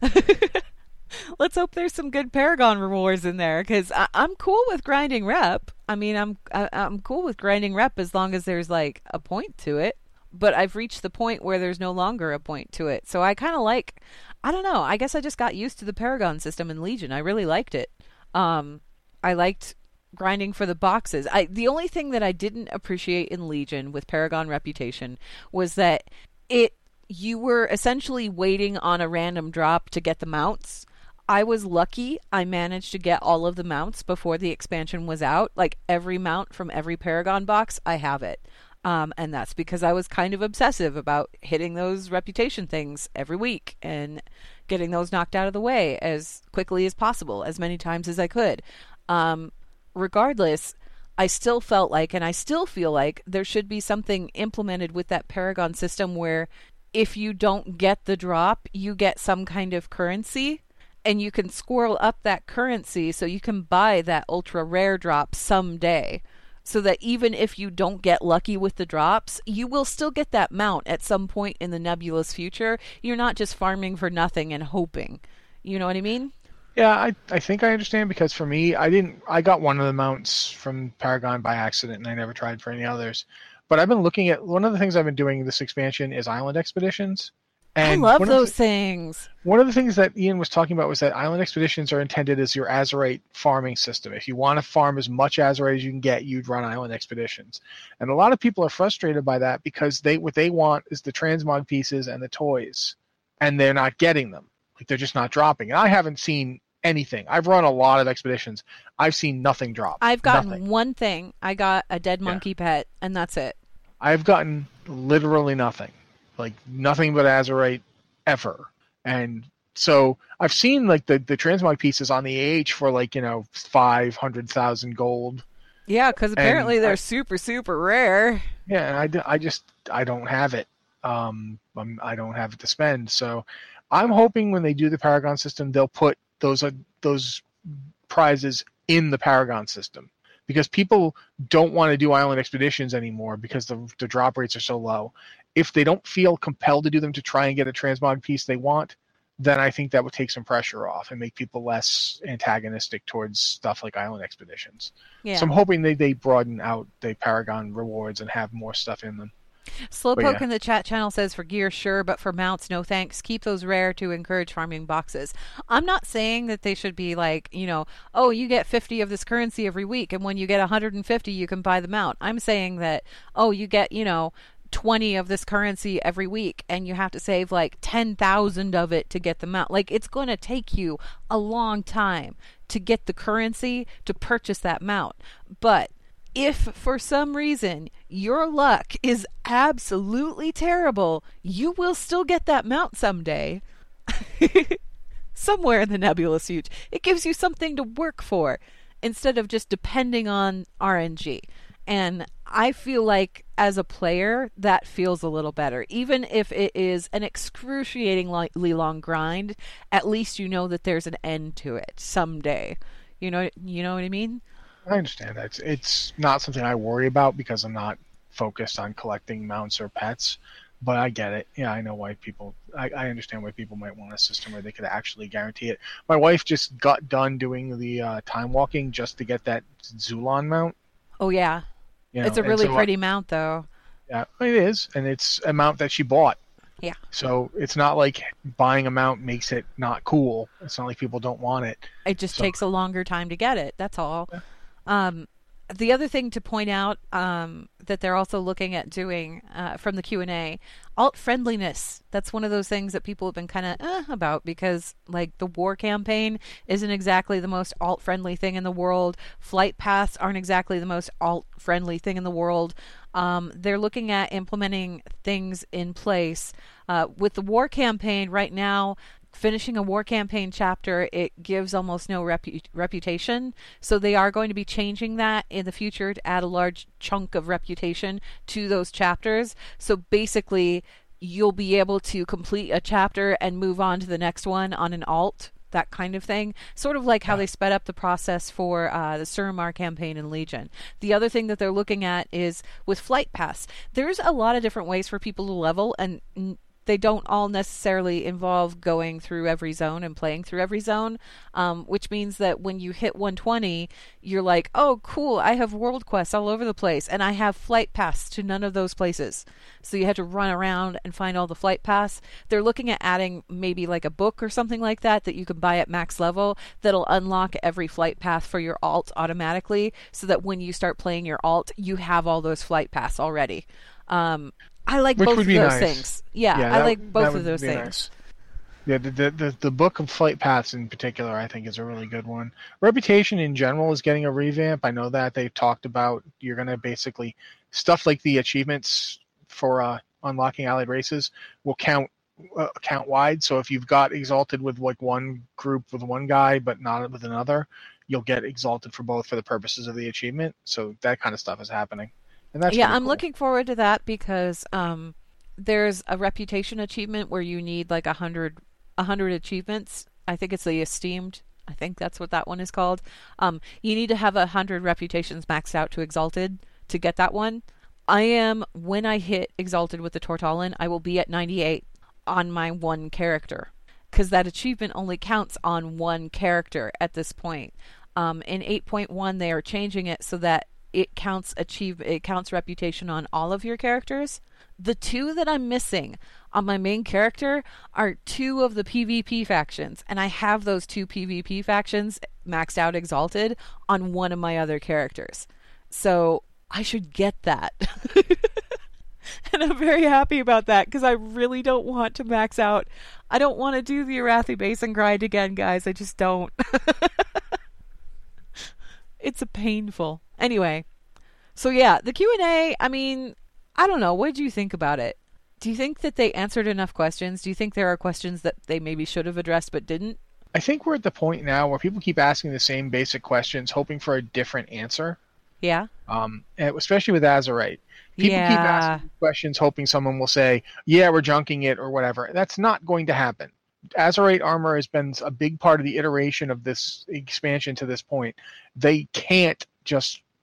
Speaker 7: Let's hope there's some good Paragon rewards in there, because I'm cool with grinding rep. I mean, I'm I, I'm cool with grinding rep as long as there's like a point to it. But I've reached the point where there's no longer a point to it. So I kind of like, I don't know. I guess I just got used to the Paragon system in Legion. I really liked it. Um, I liked grinding for the boxes. I the only thing that I didn't appreciate in Legion with Paragon Reputation was that it you were essentially waiting on a random drop to get the mounts. I was lucky I managed to get all of the mounts before the expansion was out. Like every mount from every Paragon box, I have it. Um, and that's because I was kind of obsessive about hitting those reputation things every week and getting those knocked out of the way as quickly as possible, as many times as I could. Um, regardless, I still felt like, and I still feel like, there should be something implemented with that Paragon system where if you don't get the drop, you get some kind of currency, and you can squirrel up that currency so you can buy that ultra rare drop someday. So that even if you don't get lucky with the drops, you will still get that mount at some point in the nebulous future. You're not just farming for nothing and hoping. You know what I mean?
Speaker 6: Yeah, I I think I understand, because for me, I didn't. I got one of the mounts from Paragon by accident, and I never tried for any others. But I've been looking at one of the things I've been doing this expansion is island expeditions. And
Speaker 7: I love
Speaker 6: one of
Speaker 7: those
Speaker 6: the-
Speaker 7: things.
Speaker 6: One of the things that Ian was talking about was that island expeditions are intended as your Azurite farming system. If you want to farm as much Azurite as you can get, you'd run island expeditions. And a lot of people are frustrated by that because they what they want is the transmog pieces and the toys, and they're not getting them. Like they're just not dropping. And I haven't seen anything. I've run a lot of expeditions. I've seen nothing drop.
Speaker 7: I've gotten
Speaker 6: nothing.
Speaker 7: one thing. I got a dead monkey pet, and that's it.
Speaker 6: I've gotten literally nothing. Like nothing but Azurite ever. And so I've seen like the, the transmog pieces on the A H for like, you know, five hundred thousand gold.
Speaker 7: Yeah, because apparently
Speaker 6: And
Speaker 7: they're
Speaker 6: I-
Speaker 7: super, super rare.
Speaker 6: Yeah, and I, d- I just, I don't have it. Um, I'm, I don't have it to spend. So I'm hoping when they do the Paragon system, they'll put those, uh, those prizes in the Paragon system. because people don't want to do island expeditions anymore because the, the drop rates are so low. If they don't feel compelled to do them to try and get a transmog piece they want, then I think that would take some pressure off and make people less antagonistic towards stuff like island expeditions.
Speaker 7: Yeah.
Speaker 6: So I'm hoping they, they broaden out the Paragon rewards and have more stuff in them.
Speaker 7: Slowpoke
Speaker 6: yeah.
Speaker 7: in the chat channel says, for gear, sure, but for mounts, no thanks. Keep those rare to encourage farming boxes. I'm not saying that they should be like, you know, oh, you get fifty of this currency every week, and when you get one hundred fifty, you can buy the mount. I'm saying that, oh, you get, you know, twenty of this currency every week, and you have to save like ten thousand of it to get the mount. Like, it's going to take you a long time to get the currency to purchase that mount. But if for some reason your luck is absolutely terrible, you will still get that mount someday. Somewhere in the Nebula suit. It gives you something to work for instead of just depending on R N G. And I feel like as a player, that feels a little better. Even if it is an excruciatingly long grind, at least you know that there's an end to it someday. You know, you know what I mean?
Speaker 6: I understand that. It's, it's not something I worry about because I'm not focused on collecting mounts or pets, but I get it. Yeah, I know why people, I, I understand why people might want a system where they could actually guarantee it. My wife just got done doing the uh, time walking just to get that Zulon mount.
Speaker 7: Oh, yeah.
Speaker 6: You know,
Speaker 7: it's a really
Speaker 6: so,
Speaker 7: pretty mount, though.
Speaker 6: Yeah, it is, and it's a mount that she bought.
Speaker 7: Yeah.
Speaker 6: So it's not like buying a mount makes it not cool. It's not like people don't want it.
Speaker 7: It just
Speaker 6: so.
Speaker 7: takes a longer time to get it. That's all. Yeah. Um, the other thing to point out um, that they're also looking at doing uh, from the Q and A, alt friendliness. That's one of those things that people have been kind of eh, about because, like, the war campaign isn't exactly the most alt friendly thing in the world. Flight paths aren't exactly the most alt friendly thing in the world. Um, they're looking at implementing things in place uh, with the war campaign right now. Finishing a war campaign chapter, it gives almost no repu- reputation. So they are going to be changing that in the future to add a large chunk of reputation to those chapters. So basically, you'll be able to complete a chapter and move on to the next one on an alt, that kind of thing. Sort of like how they sped up the process for uh, the Suramar campaign in Legion. The other thing that they're looking at is with Flight Pass. There's a lot of different ways for people to level, and n- they don't all necessarily involve going through every zone and playing through every zone, um, which means that when you hit one twenty, you're like, oh, cool, I have world quests all over the place, and I have flight pass to none of those places. So you have to run around and find all the flight pass. They're looking at adding maybe like a book or something like that that you can buy at max level that'll unlock every flight path for your alt automatically, so that when you start playing your alt, you have all those flight paths already. Um, I like
Speaker 6: Which
Speaker 7: both
Speaker 6: would
Speaker 7: of
Speaker 6: be
Speaker 7: those
Speaker 6: nice.
Speaker 7: things. Yeah,
Speaker 6: yeah
Speaker 7: I
Speaker 6: that,
Speaker 7: like both of those things.
Speaker 6: Nice. Yeah, the, the the the book of flight paths in particular, I think, is a really good one. Reputation in general is getting a revamp. I know that they've talked about you're going to basically stuff like the achievements for uh, unlocking allied races will count uh, count wide. So if you've got exalted with like one group with one guy but not with another, you'll get exalted for both for the purposes of the achievement. So that kind of stuff is happening. And that's
Speaker 7: yeah, I'm
Speaker 6: cool.
Speaker 7: looking forward to that because um, there's a reputation achievement where you need like a hundred, a hundred achievements. I think it's the esteemed. I think that's what that one is called. Um, you need to have a hundred reputations maxed out to exalted to get that one. I am when I hit exalted with the Tortallin, I will be at ninety-eight on my one character because that achievement only counts on one character at this point. Um, in eight point one, they are changing it so that it counts achieve it counts reputation on all of your characters. The two that I'm missing on my main character are two of the PvP factions, and I have those two PvP factions maxed out exalted on one of my other characters. So I should get that. And I'm very happy about that because I really don't want to max out. I don't want to do the Arathi Basin grind again, guys. I just don't. It's a painful. Anyway, so yeah, the Q and A, I mean, I don't know. What did you think about it? Do you think that they answered enough questions? Do you think there are questions that they maybe should have addressed but didn't?
Speaker 6: I think we're at the point now where people keep asking the same basic questions, hoping for a different answer.
Speaker 7: Yeah.
Speaker 6: Um, especially with Azerite. People
Speaker 7: yeah.
Speaker 6: keep asking questions, hoping someone will say, yeah, we're junking it or whatever. That's not going to happen. Azerite armor has been a big part of the iteration of this expansion to this point. They can't just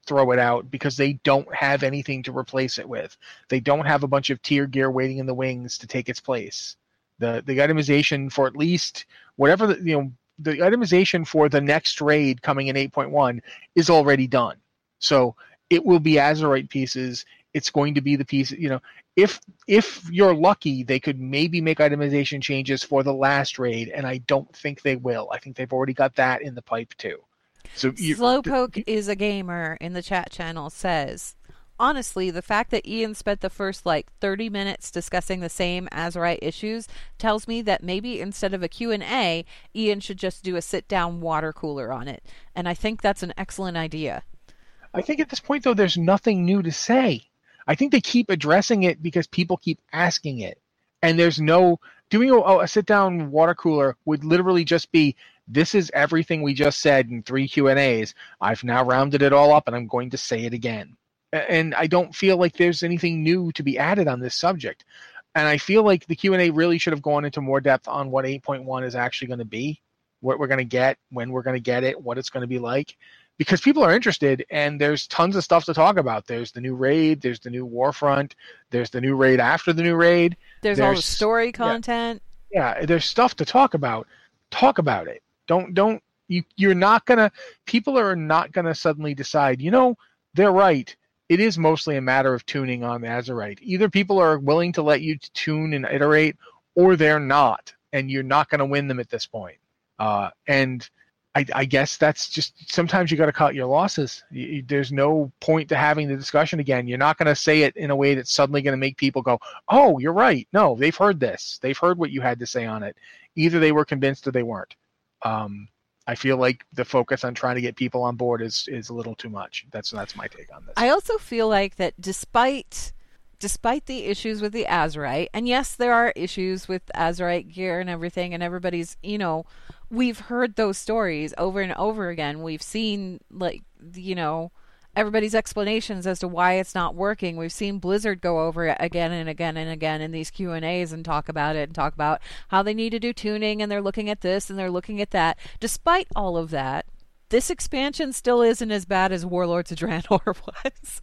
Speaker 6: throw it out because they don't have anything to replace it with. They don't have a bunch of tier gear waiting in the wings to take its place. The the itemization for at least whatever the, you know the itemization for the next raid coming in eight point one is already done. So it will be Azerite pieces. It's going to be the piece, you know, if if you're lucky, they could maybe make itemization changes for the last raid, and I don't think they will. I think they've already got that in the pipe too. So you,
Speaker 7: Slowpoke
Speaker 6: th-
Speaker 7: is a gamer in the chat channel says, honestly, the fact that Ian spent the first like thirty minutes discussing the same Azerite issues tells me that maybe instead of a Q and A, Ian should just do a sit-down water cooler on it. And I think that's an excellent idea.
Speaker 6: I think at this point, though, there's nothing new to say. I think they keep addressing it because people keep asking it. And there's no... Doing a, a sit-down water cooler would literally just be, this is everything we just said in three Q and A's. I've now rounded it all up, and I'm going to say it again. And I don't feel like there's anything new to be added on this subject. And I feel like the Q and A really should have gone into more depth on what eight point one is actually going to be, what we're going to get, when we're going to get it, what it's going to be like. Because people are interested, and there's tons of stuff to talk about. There's the new raid, there's the new Warfront, there's the new raid after the new raid.
Speaker 7: There's, there's all the story content.
Speaker 6: Yeah, yeah, there's stuff to talk about. Talk about it. Don't don't you you're not gonna people are not gonna suddenly decide, you know, they're right. It is mostly a matter of tuning on Azerite. Either people are willing to let you tune and iterate, or they're not, and you're not gonna win them at this point. Uh, and I, I guess that's just sometimes you got to cut your losses. You, there's no point to having the discussion again. You're not going to say it in a way that's suddenly going to make people go, oh, you're right. No, they've heard this. They've heard what you had to say on it. Either they were convinced or they weren't. Um, I feel like the focus on trying to get people on board is, is a little too much. That's that's my take on this.
Speaker 7: I also feel like that despite despite the issues with the Azerite, and yes, there are issues with Azerite gear and everything, and everybody's, you know, we've heard those stories over and over again. We've seen, like, you know, everybody's explanations as to why it's not working. We've seen Blizzard go over it again and again and again in these Q and A's and talk about it and talk about how they need to do tuning, and they're looking at this and they're looking at that. Despite all of that, this expansion still isn't as bad as Warlords of Draenor was.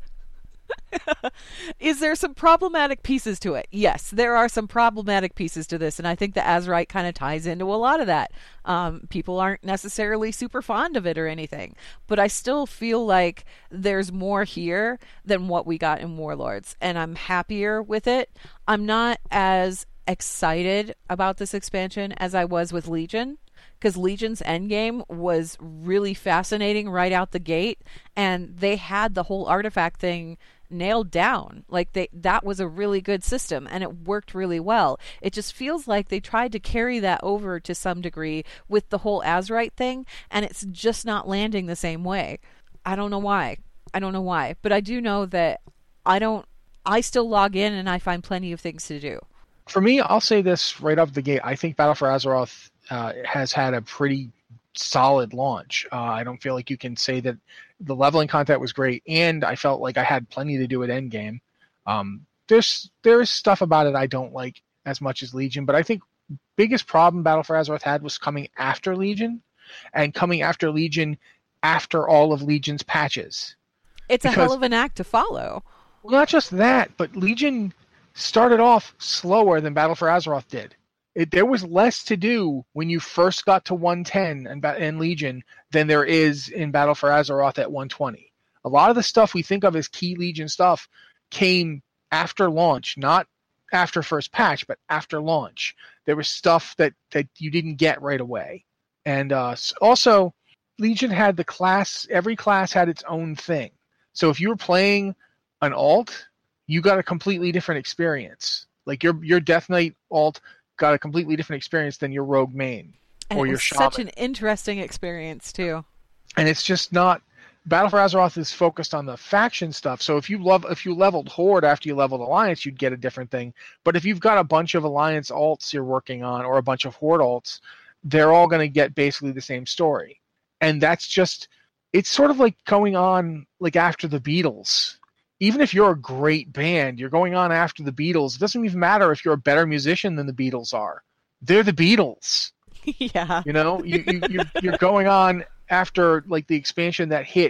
Speaker 7: Is there some problematic pieces to it? Yes, there are some problematic pieces to this, and I think the Azerite kind of ties into a lot of that. Um, people aren't necessarily super fond of it or anything, but I still feel like there's more here than what we got in Warlords, and I'm happier with it. I'm not as excited about this expansion as I was with Legion, because Legion's endgame was really fascinating right out the gate, and they had the whole artifact thing nailed down. Like, they that was a really good system, and it worked really well. It just feels like they tried to carry that over to some degree with the whole Azerite thing, and it's just not landing the same way. I don't know why. I don't know why. But I do know that I don't I still log in and I find plenty of things to do.
Speaker 6: For me, I'll say this right off the gate. I think Battle for Azeroth uh, has had a pretty solid launch. Uh, I don't feel like you can say that the leveling content was great, and I felt like I had plenty to do at endgame. Um, there's there's stuff about it I don't like as much as Legion, but I think biggest problem Battle for Azeroth had was coming after Legion, and coming after Legion after all of Legion's patches.
Speaker 7: It's
Speaker 6: because,
Speaker 7: a hell of an act to follow.
Speaker 6: Well, not just that, but Legion started off slower than Battle for Azeroth did. It, there was less to do when you first got to one ten in, in Legion than there is in Battle for Azeroth at one twenty. A lot of the stuff we think of as key Legion stuff came after launch, not after first patch, but after launch. There was stuff that, that you didn't get right away. And uh, also, Legion had the class, every class had its own thing. So if you were playing an alt, you got a completely different experience. Like your your Death Knight alt got a completely different experience than your Rogue main
Speaker 7: and
Speaker 6: or
Speaker 7: it
Speaker 6: your
Speaker 7: was
Speaker 6: Shaman.
Speaker 7: Such an interesting experience too.
Speaker 6: And it's just not. Battle for Azeroth is focused on the faction stuff. So if you love if you leveled Horde after you leveled Alliance, you'd get a different thing. But if you've got a bunch of Alliance alts you're working on or a bunch of Horde alts, they're all going to get basically the same story. And that's just, it's sort of like going on like after the Beatles. Even if you're a great band, you're going on after the Beatles. It doesn't even matter if you're a better musician than the Beatles are. They're the Beatles.
Speaker 7: Yeah.
Speaker 6: You know, you, you, you're, you're going on after like the expansion that hit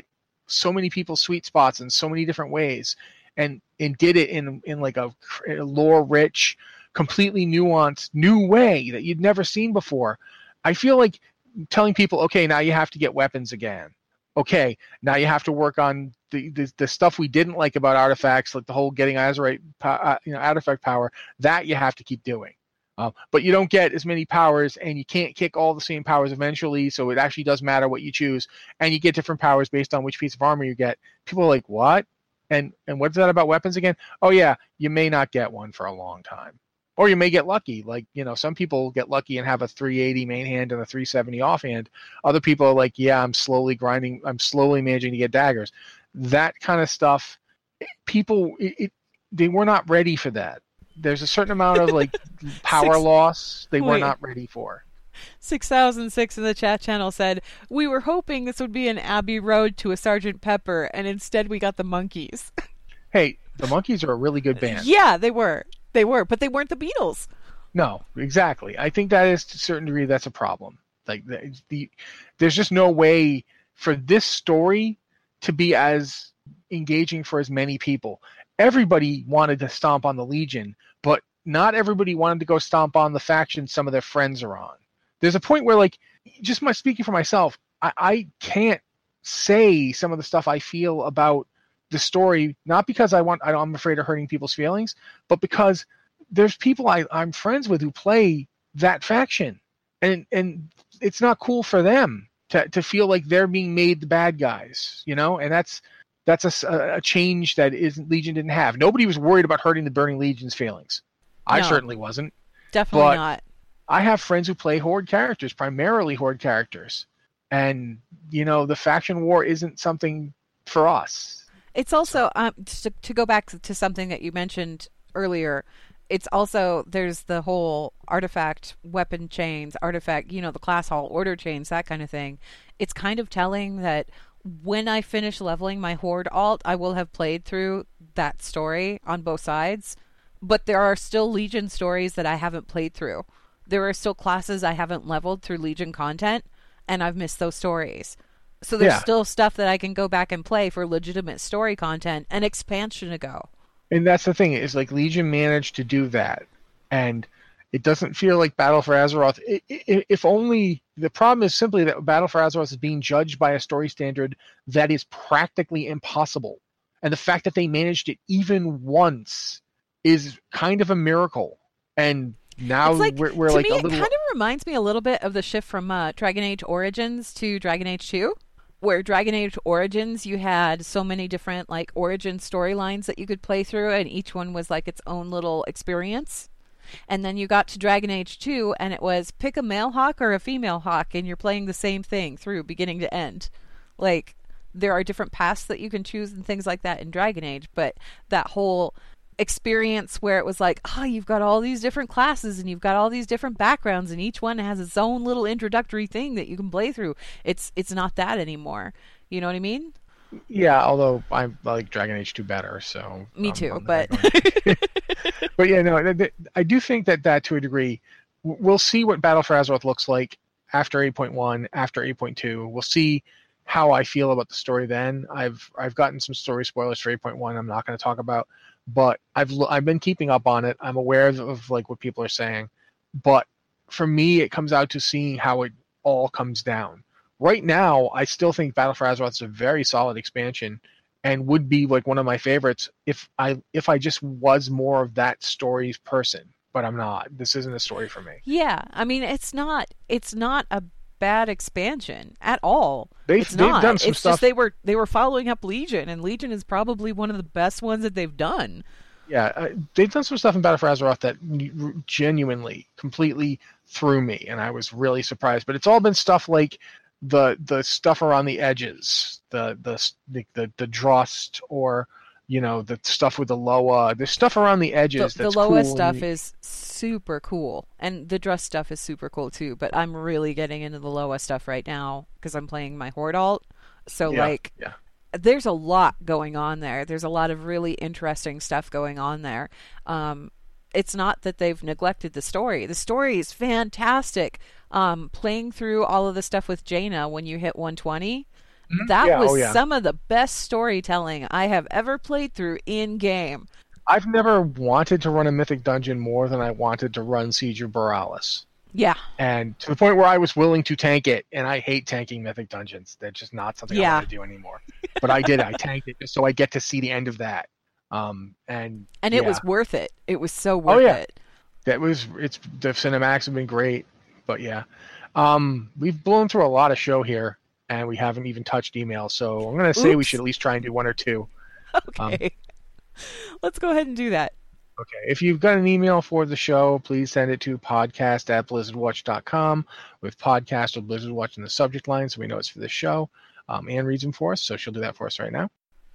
Speaker 6: so many people's sweet spots in so many different ways, and and did it in in like a, a lore rich, completely nuanced new way that you'd never seen before. I feel like telling people, okay, now you have to get weapons again. Okay, now you have to work on the, the the stuff we didn't like about artifacts, like the whole getting Azerite, uh, you know, artifact power. That you have to keep doing. Um, but you don't get as many powers, and you can't kick all the same powers eventually, so it actually does matter what you choose, and you get different powers based on which piece of armor you get. People are like, what? And and what's that about weapons again? Oh yeah, you may not get one for a long time. Or you may get lucky. Like, you know, some people get lucky and have a three eighty main hand and a three seventy offhand. Other people are like, yeah, I'm slowly grinding. I'm slowly managing to get daggers. That kind of stuff, people, it, it, they were not ready for that. There's a certain amount of like power Six, loss they wait. were not ready for.
Speaker 7: six thousand six in the chat channel said, we were hoping this would be an Abbey Road to a Sergeant Pepper, and instead we got the Monkees.
Speaker 6: Hey, the Monkees are a really good band.
Speaker 7: Yeah, they were. They were, but they weren't the Beatles.
Speaker 6: No, exactly. I think that is to a certain degree that's a problem. Like the, the there's just no way for this story to be as engaging for as many people. Everybody wanted to stomp on the Legion, but not everybody wanted to go stomp on the faction some of their friends are on. There's a point where, like, just my speaking for myself, I, I can't say some of the stuff I feel about the story, not because I want, I'm afraid of hurting people's feelings, but because there's people I, I'm friends with who play that faction, and and it's not cool for them to, to feel like they're being made the bad guys, you know, and that's that's a, a change that isn't Legion didn't have. Nobody was worried about hurting the Burning Legion's feelings. I
Speaker 7: no,
Speaker 6: certainly wasn't.
Speaker 7: Definitely
Speaker 6: but
Speaker 7: not.
Speaker 6: I have friends who play Horde characters, primarily Horde characters, and you know the faction war isn't something for us.
Speaker 7: It's also, um, to, to go back to something that you mentioned earlier, it's also, there's the whole artifact weapon chains, artifact, you know, the class hall order chains, that kind of thing. It's kind of telling that when I finish leveling my Horde alt, I will have played through that story on both sides, but there are still Legion stories that I haven't played through. There are still classes I haven't leveled through Legion content, and I've missed those stories. So there's yeah. still stuff that I can go back and play for legitimate story content and expansion to go.
Speaker 6: And that's the thing, is like Legion managed to do that. And it doesn't feel like Battle for Azeroth. If only, the problem is simply that Battle for Azeroth is being judged by a story standard that is practically impossible. And the fact that they managed it even once is kind of a miracle. And now
Speaker 7: like,
Speaker 6: we're, we're
Speaker 7: to
Speaker 6: like
Speaker 7: me,
Speaker 6: a little...
Speaker 7: it kind of reminds me a little bit of the shift from uh, Dragon Age Origins to Dragon Age two. Where Dragon Age Origins, you had so many different like origin storylines that you could play through, and each one was like its own little experience. And then you got to Dragon Age two, and it was pick a male hawk or a female hawk, and you're playing the same thing through beginning to end. Like, there are different paths that you can choose and things like that in Dragon Age, but that whole experience where it was like, oh, you've got all these different classes and you've got all these different backgrounds and each one has its own little introductory thing that you can play through. It's it's not that anymore. You know what I mean?
Speaker 6: Yeah, although I like Dragon Age two better, so
Speaker 7: me
Speaker 6: um,
Speaker 7: too. But
Speaker 6: but yeah, no, I do think that that to a degree, we'll see what Battle for Azeroth looks like after eight point one, after eight point two. We'll see how I feel about the story then. I've I've gotten some story spoilers for eight point one. I'm not going to talk about. But I've I've been keeping up on it. I'm aware of, of like what people are saying. But for me, it comes out to seeing how it all comes down. Right now, I still think Battle for Azeroth is a very solid expansion and would be like one of my favorites if I if I just was more of that story's person. But I'm not. This isn't a story for me.
Speaker 7: Yeah, I mean, it's not. It's not a bad expansion at all.
Speaker 6: They've,
Speaker 7: it's
Speaker 6: they've
Speaker 7: not.
Speaker 6: done some
Speaker 7: it's
Speaker 6: stuff.
Speaker 7: Just they were they were following up Legion, and Legion is probably one of the best ones that they've done.
Speaker 6: Yeah, uh, they've done some stuff in Battle for Azeroth that genuinely, completely threw me, and I was really surprised. But it's all been stuff like the the stuff around the edges, the the the the, the Drost, or you know the stuff with the Loa. There's stuff around the edges.
Speaker 7: The,
Speaker 6: that's
Speaker 7: the Loa
Speaker 6: cool
Speaker 7: stuff
Speaker 6: and...
Speaker 7: is super cool, and the Drost stuff is super cool too. But I'm really getting into the Loa stuff right now because I'm playing my Horde alt. So
Speaker 6: yeah,
Speaker 7: like,
Speaker 6: yeah.
Speaker 7: there's a lot going on there. There's a lot of really interesting stuff going on there. Um, it's not that they've neglected the story. The story is fantastic. Um, playing through all of the stuff with Jaina when you hit one twenty, That
Speaker 6: Yeah,
Speaker 7: was
Speaker 6: oh, yeah.
Speaker 7: some of the best storytelling I have ever played through in game.
Speaker 6: I've never wanted to run a Mythic Dungeon more than I wanted to run Siege of Borealis.
Speaker 7: Yeah.
Speaker 6: And to the point where I was willing to tank it, and I hate tanking Mythic Dungeons. They're just not something
Speaker 7: Yeah.
Speaker 6: I want to do anymore. But I did. I tanked it just so I get to see the end of that. Um, and
Speaker 7: And it
Speaker 6: yeah,
Speaker 7: was worth it. It was so worth
Speaker 6: Oh, yeah.
Speaker 7: it.
Speaker 6: that was it's the cinematics have been great. But yeah, um, we've blown through a lot of show here, and we haven't even touched email. So I'm going to say we
Speaker 7: Oops.
Speaker 6: should at least try and do one or two.
Speaker 7: Okay. Let's go ahead and do that.
Speaker 6: Okay, if you've got an email for the show, please send it to podcast at blizzardwatch dot com with podcast or Blizzard Watch in the subject line so we know it's for the show. Um, Anne reads them for us, so she'll do that for us right now.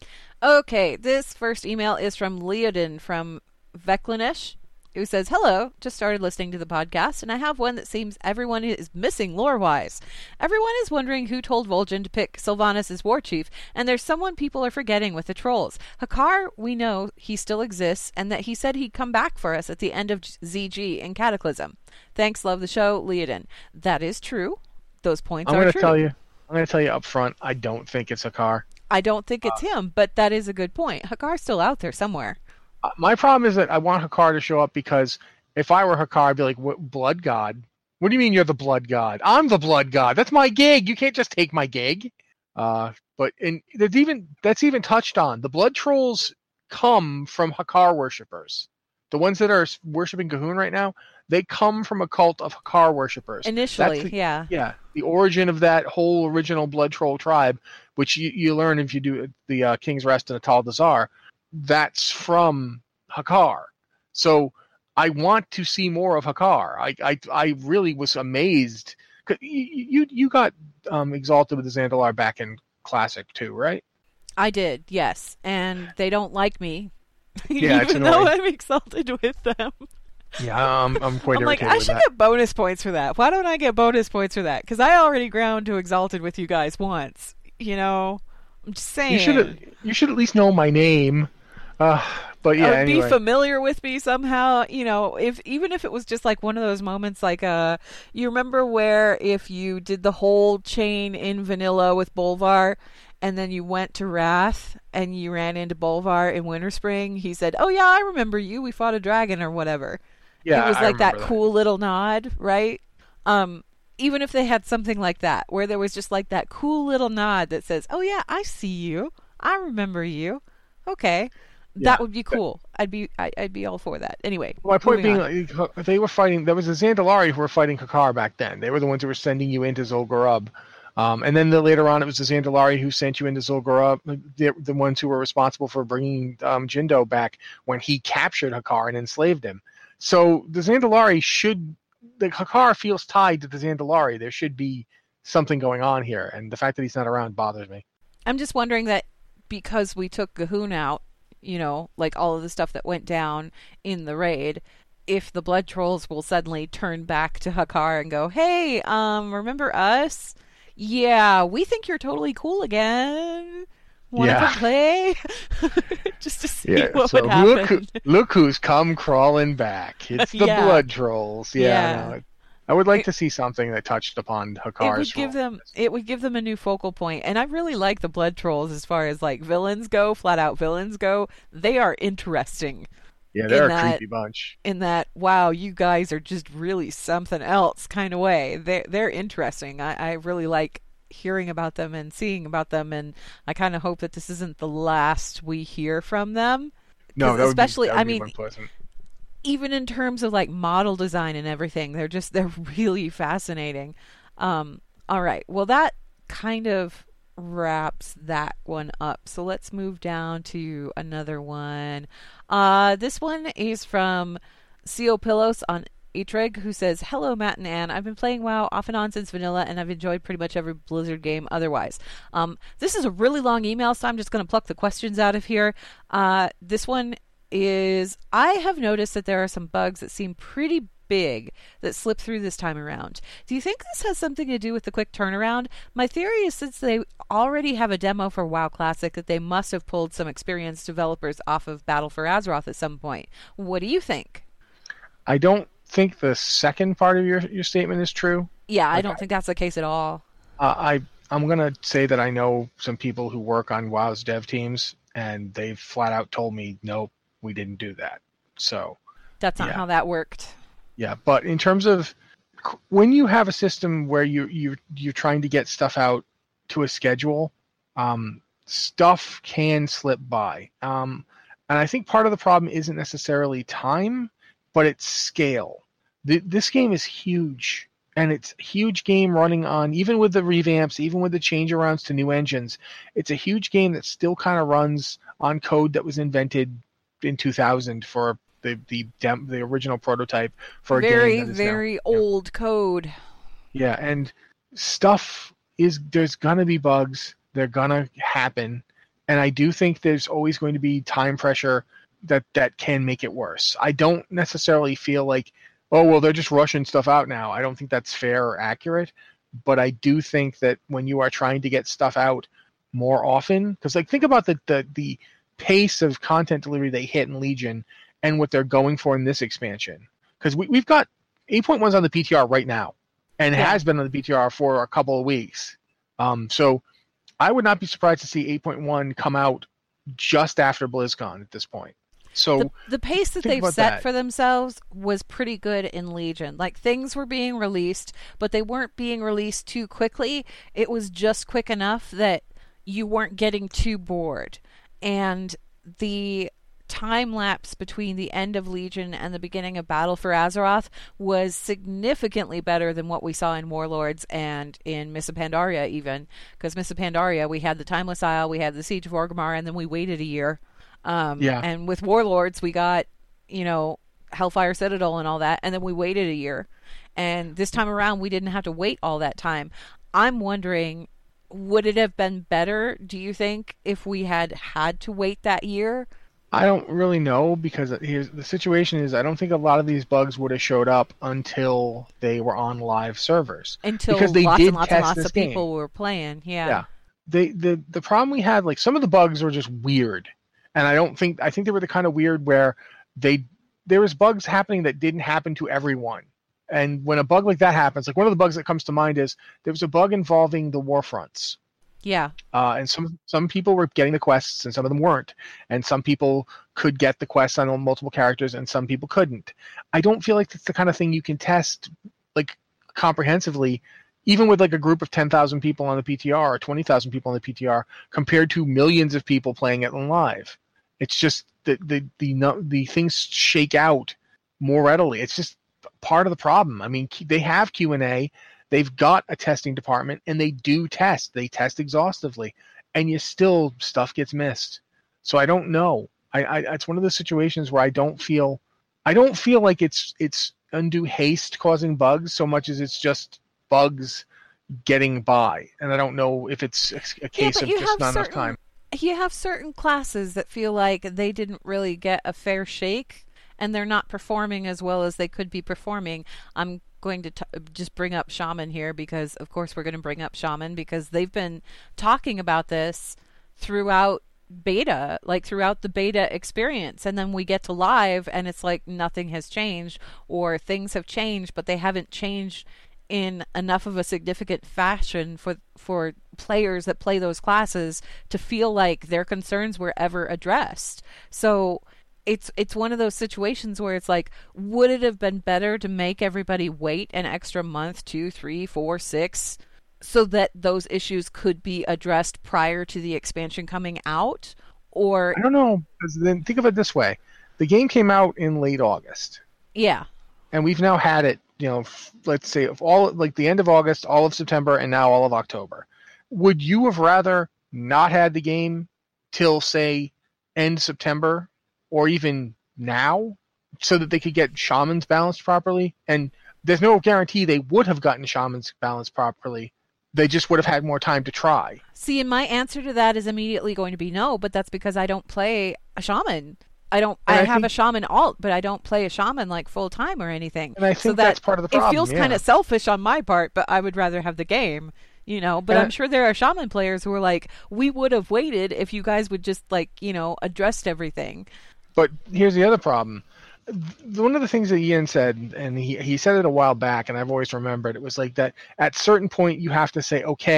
Speaker 7: Okay, this first email is from Leodin from Veklanish, who says, hello, just started listening to the podcast, and I have one that seems everyone is missing lore-wise. Everyone is wondering who told Vol'jin to pick Sylvanas as war chief, and there's someone people are forgetting with the trolls. Hakar, we know he still exists, and that he said he'd come back for us at the end of Z G in Cataclysm. Thanks, love the show, Leodin. That is true. Those points
Speaker 6: I'm
Speaker 7: are
Speaker 6: going to
Speaker 7: true.
Speaker 6: tell you, I'm going to tell you up front, I don't think it's Hakar.
Speaker 7: I don't think it's him, but that is a good point. Hakar's still out there somewhere.
Speaker 6: Uh, my problem is that I want Hakar to show up because if I were Hakar, I'd be like, what, Blood God? What do you mean you're the Blood God? I'm the Blood God. That's my gig. You can't just take my gig. Uh, but in, there's even that's even touched on. The Blood Trolls come from Hakar worshippers. The ones that are worshiping G'huun right now, they come from a cult of Hakar worshippers.
Speaker 7: Initially,
Speaker 6: That's the,
Speaker 7: yeah.
Speaker 6: Yeah, the origin of that whole original Blood Troll tribe, which you, you learn if you do the uh, King's Rest and Atal Dazar, that's from Hakar. So I want to see more of Hakar. I I, I really was amazed. You you, you got um, exalted with the Zandalar back in Classic too, right?
Speaker 7: I did, yes. And they don't like me.
Speaker 6: Yeah, it's
Speaker 7: even though
Speaker 6: annoying.
Speaker 7: I'm exalted with them.
Speaker 6: Yeah, um, I'm quite
Speaker 7: I'm like,
Speaker 6: irritated
Speaker 7: I
Speaker 6: with
Speaker 7: should
Speaker 6: that.
Speaker 7: get bonus points for that. Why don't I get bonus points for that? Because I already ground to exalted with you guys once. You know, I'm just saying.
Speaker 6: You should you should at least know my name. Uh, but yeah,
Speaker 7: or
Speaker 6: anyway.
Speaker 7: be familiar with me somehow. You know, if even if it was just like one of those moments, like uh, you remember where if you did the whole chain in vanilla with Bolvar, and then you went to Wrath and you ran into Bolvar in Winterspring, he said, "Oh yeah, I remember you. We fought a dragon or whatever."
Speaker 6: Yeah,
Speaker 7: it was
Speaker 6: I
Speaker 7: like that
Speaker 6: remember that.
Speaker 7: cool little nod, right? Um, even if they had something like that, where there was just like that cool little nod that says, "Oh yeah, I see you. I remember you." Okay,
Speaker 6: Yeah,
Speaker 7: that would be cool. I'd be I, I'd be all for that. Anyway,
Speaker 6: My point being,
Speaker 7: moving on.
Speaker 6: like, they were fighting. There was the Zandalari who were fighting Hakar back then. They were the ones who were sending you into Zul'Gurub. Um, and then the, later on, it was the Zandalari who sent you into Zul'Gurub. The, the ones who were responsible for bringing um, Jindo back when he captured Hakar and enslaved him. So the Zandalari should, the Hakar feels tied to the Zandalari. There should be something going on here, and the fact that he's not around bothers me.
Speaker 7: I'm just wondering that because we took G'huun out, you know, like all of the stuff that went down in the raid, if the Blood Trolls will suddenly turn back to Hakar and go, "Hey, um, remember us? Yeah, we think you're totally cool again. Want to
Speaker 6: Yeah.
Speaker 7: come play?" Just to see
Speaker 6: Yeah,
Speaker 7: what
Speaker 6: so
Speaker 7: would happen.
Speaker 6: look, who, look who's come crawling back. It's the
Speaker 7: Yeah.
Speaker 6: Blood Trolls. Yeah,
Speaker 7: Yeah.
Speaker 6: no, I would like
Speaker 7: It-
Speaker 6: to see something that touched upon
Speaker 7: It
Speaker 6: Hakar's
Speaker 7: would give
Speaker 6: role.
Speaker 7: them it would give them a new focal point, and I really like the Blood Trolls as far as like villains go, flat out villains go. They are interesting.
Speaker 6: Yeah, they're
Speaker 7: in
Speaker 6: a
Speaker 7: that-
Speaker 6: creepy bunch.
Speaker 7: In that, wow, you guys are just really something else kind of way. They they're interesting. I, I really like hearing about them and seeing about them, and I kind of hope that this isn't the last we hear from them.
Speaker 6: No,
Speaker 7: 'Cause
Speaker 6: that would
Speaker 7: especially,
Speaker 6: be, that would
Speaker 7: I
Speaker 6: be
Speaker 7: mean,
Speaker 6: unpleasant.
Speaker 7: even in terms of like model design and everything, they're just they're really fascinating. Um, all right, well that kind of wraps that one up. So let's move down to another one. Uh, this one is from Ceo Pillows on Etreg, who says, "Hello, Matt and Ann. I've been playing WoW off and on since vanilla, and I've enjoyed pretty much every Blizzard game otherwise." Um, this is a really long email, so I'm just going to pluck the questions out of here. Uh, this one is, I have noticed that there are some bugs that seem pretty big that slip through this time around. Do you think this has something to do with the quick turnaround? My theory is since they already have a demo for WoW Classic that they must have pulled some experienced developers off of Battle for Azeroth at some point. What do you think?
Speaker 6: I don't think the second part of your, your statement is true.
Speaker 7: Yeah, I
Speaker 6: Like,
Speaker 7: don't think that's the case at all.
Speaker 6: Uh, I I'm gonna say that I know some people who work on WoW's dev teams, and they've flat out told me, nope, we didn't do that. So
Speaker 7: that's not
Speaker 6: yeah.
Speaker 7: how that worked.
Speaker 6: Yeah, but in terms of when you have a system where you you you're trying to get stuff out to a schedule, um, stuff can slip by. Um, and I think part of the problem isn't necessarily time, but it's scale. The, this game is huge, and it's a huge game running on, even with the revamps, even with the change arounds to new engines, it's a huge game that still kind of runs on code that was invented in two thousand for the the dem, the original prototype for a
Speaker 7: very,
Speaker 6: game that is
Speaker 7: very
Speaker 6: now,
Speaker 7: old
Speaker 6: yeah.
Speaker 7: code.
Speaker 6: Yeah, and stuff is, there's gonna be bugs, they're gonna happen, and I do think there's always going to be time pressure that that can make it worse. I don't necessarily feel like, oh well, they're just rushing stuff out now. I don't think that's fair or accurate, but I do think that when you are trying to get stuff out more often, because like think about the the the pace of content delivery they hit in Legion and what they're going for in this expansion. Because we, we've got eight point one's on the P T R right now, and
Speaker 7: yeah.
Speaker 6: has been on the P T R for a couple of weeks. Um, so I would not be surprised to see eight point one come out just after BlizzCon at this point. So
Speaker 7: the, the pace that they've set
Speaker 6: that.
Speaker 7: for themselves was pretty good in Legion. Like things were being released, but they weren't being released too quickly. It was just quick enough that you weren't getting too bored. And the time lapse between the end of Legion and the beginning of Battle for Azeroth was significantly better than what we saw in Warlords and in Mists of Pandaria even. Because Mists of Pandaria, we had the Timeless Isle, we had the Siege of Orgrimmar, and then we waited a year. Um,
Speaker 6: yeah.
Speaker 7: And with Warlords, we got, you know, Hellfire Citadel and all that, and then we waited a year. And this time around, we didn't have to wait all that time. I'm wondering, would it have been better, do you think, if we had had to wait that year?
Speaker 6: I don't really know, because here's the situation is I don't think a lot of these bugs would have showed up until they were on live servers.
Speaker 7: Until
Speaker 6: because they
Speaker 7: lots
Speaker 6: did
Speaker 7: and lots
Speaker 6: test
Speaker 7: and lots
Speaker 6: this
Speaker 7: of
Speaker 6: game.
Speaker 7: people were playing. Yeah.
Speaker 6: Yeah. They, the the problem we had, like some of the bugs were just weird. And I don't think I think they were the kind of weird where they there was bugs happening that didn't happen to everyone. And when a bug like that happens, like one of the bugs that comes to mind is there was a bug involving the war fronts.
Speaker 7: Yeah.
Speaker 6: Uh, and some some people were getting the quests and some of them weren't. And some people could get the quests on multiple characters and some people couldn't. I don't feel like that's the kind of thing you can test like comprehensively, even with like a group of ten thousand people on the P T R or twenty thousand people on the P T R compared to millions of people playing it in live. It's just the the the the things shake out more readily. It's just part of the problem. I mean, they have Q and A. They've got a testing department, and they do test. They test exhaustively, and you still stuff gets missed. So I don't know. I, I it's one of those situations where I don't feel, I don't feel like it's it's undue haste causing bugs so much as it's just bugs getting by, and I don't know if it's a case
Speaker 7: yeah,
Speaker 6: of
Speaker 7: you
Speaker 6: just
Speaker 7: have
Speaker 6: not
Speaker 7: certain,
Speaker 6: enough time.
Speaker 7: You have certain classes that feel like they didn't really get a fair shake, and they're not performing as well as they could be performing. I'm going to t- just bring up Shaman here because, of course, we're going to bring up Shaman because they've been talking about this throughout beta, like throughout the beta experience. And then we get to live and it's like nothing has changed or things have changed, but they haven't changed in enough of a significant fashion for for players that play those classes to feel like their concerns were ever addressed. So It's it's one of those situations where it's like, would it have been better to make everybody wait an extra month, two, three, four, six, so that those issues could be addressed prior to the expansion coming out? Or
Speaker 6: I don't know. Because then think of it this way: the game came out in late August.
Speaker 7: Yeah.
Speaker 6: And we've now had it, you know, let's say all like the end of August, all of September, and now all of October. Would you have rather not had the game till say end September? Or even now, so that they could get Shamans balanced properly. And there's no guarantee they would have gotten Shamans balanced properly. They just would have had more time to try.
Speaker 7: See, and my answer to that is immediately going to be no, but that's because I don't play a Shaman. I don't. I,
Speaker 6: I
Speaker 7: have
Speaker 6: think,
Speaker 7: a Shaman alt, but I don't play a Shaman like full time or anything.
Speaker 6: And I think
Speaker 7: so that
Speaker 6: that's part of the problem.
Speaker 7: It feels
Speaker 6: yeah.
Speaker 7: kind of selfish on my part, but I would rather have the game. You know, but
Speaker 6: and
Speaker 7: I'm sure there are Shaman players who are like, we would have waited if you guys would just like, you know, addressed everything.
Speaker 6: But here's the other problem. One of the things that Ian said, and he, he said it a while back, and I've always remembered, it was like that at certain point you have to say, okay,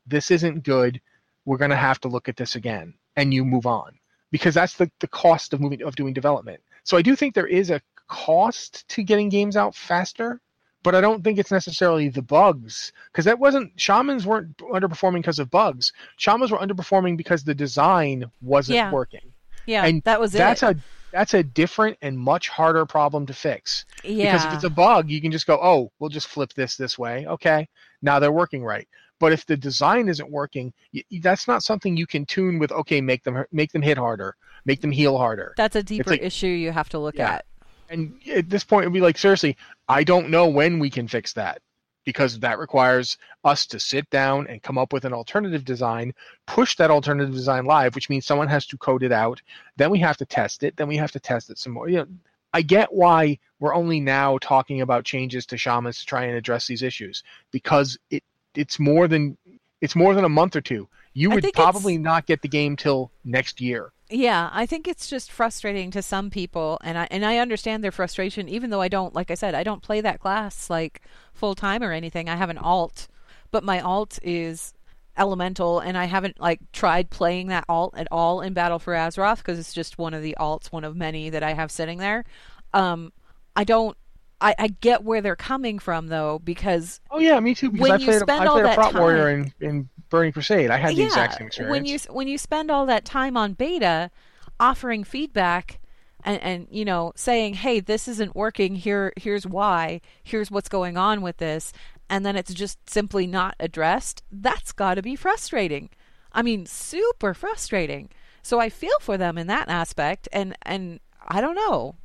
Speaker 6: this isn't good. We're going to have to look at this again, and you move on, because that's the, the cost of moving of doing development. So I do think there is a cost to getting games out faster, but I don't think it's necessarily the bugs, because that wasn't Shamans weren't underperforming because of bugs. Shamans were underperforming because the design wasn't
Speaker 7: Yeah.
Speaker 6: working.
Speaker 7: Yeah,
Speaker 6: And
Speaker 7: that was
Speaker 6: that's
Speaker 7: it.
Speaker 6: a that's a different and much harder problem to fix.
Speaker 7: Yeah.
Speaker 6: Because if it's a bug, you can just go, oh, we'll just flip this this way. Okay, now they're working right. But if the design isn't working, y- that's not something you can tune with. Okay, make them make them hit harder, make them heal harder.
Speaker 7: That's a deeper
Speaker 6: like-
Speaker 7: issue you have to look
Speaker 6: Yeah.
Speaker 7: at.
Speaker 6: And at this point, it'd be like, seriously, I don't know when we can fix that, because that requires us to sit down and come up with an alternative design, push that alternative design live, which means someone has to code it out. Then we have to test it. Then we have to test it some more. You know, I get why we're only now talking about changes to Shamans to try and address these issues, because it it's more than it's more than a month or two. You
Speaker 7: I
Speaker 6: would
Speaker 7: think it's-
Speaker 6: probably not get the game till next year.
Speaker 7: Yeah, I think it's just frustrating to some people, and I and I understand their frustration, even though I don't, like I said, I don't play that class like full time or anything. I have an alt, but my alt is elemental, and I haven't like tried playing that alt at all in Battle for Azeroth, because it's just one of the alts, one of many that I have sitting there. Um, I don't. I, I get where they're coming from though, because
Speaker 6: Oh yeah, me too. Because
Speaker 7: When
Speaker 6: I
Speaker 7: you
Speaker 6: played, a,
Speaker 7: spend
Speaker 6: I
Speaker 7: all
Speaker 6: played a
Speaker 7: that
Speaker 6: Prot Warrior
Speaker 7: time-
Speaker 6: in, in Burning Crusade. I had the
Speaker 7: yeah,
Speaker 6: exact same experience.
Speaker 7: when you when you spend all that time on beta, offering feedback and and you know saying, hey, this isn't working. Here here's why. Here's what's going on with this, and then it's just simply not addressed. That's got to be frustrating. I mean, super frustrating. So I feel for them in that aspect, and and I don't know.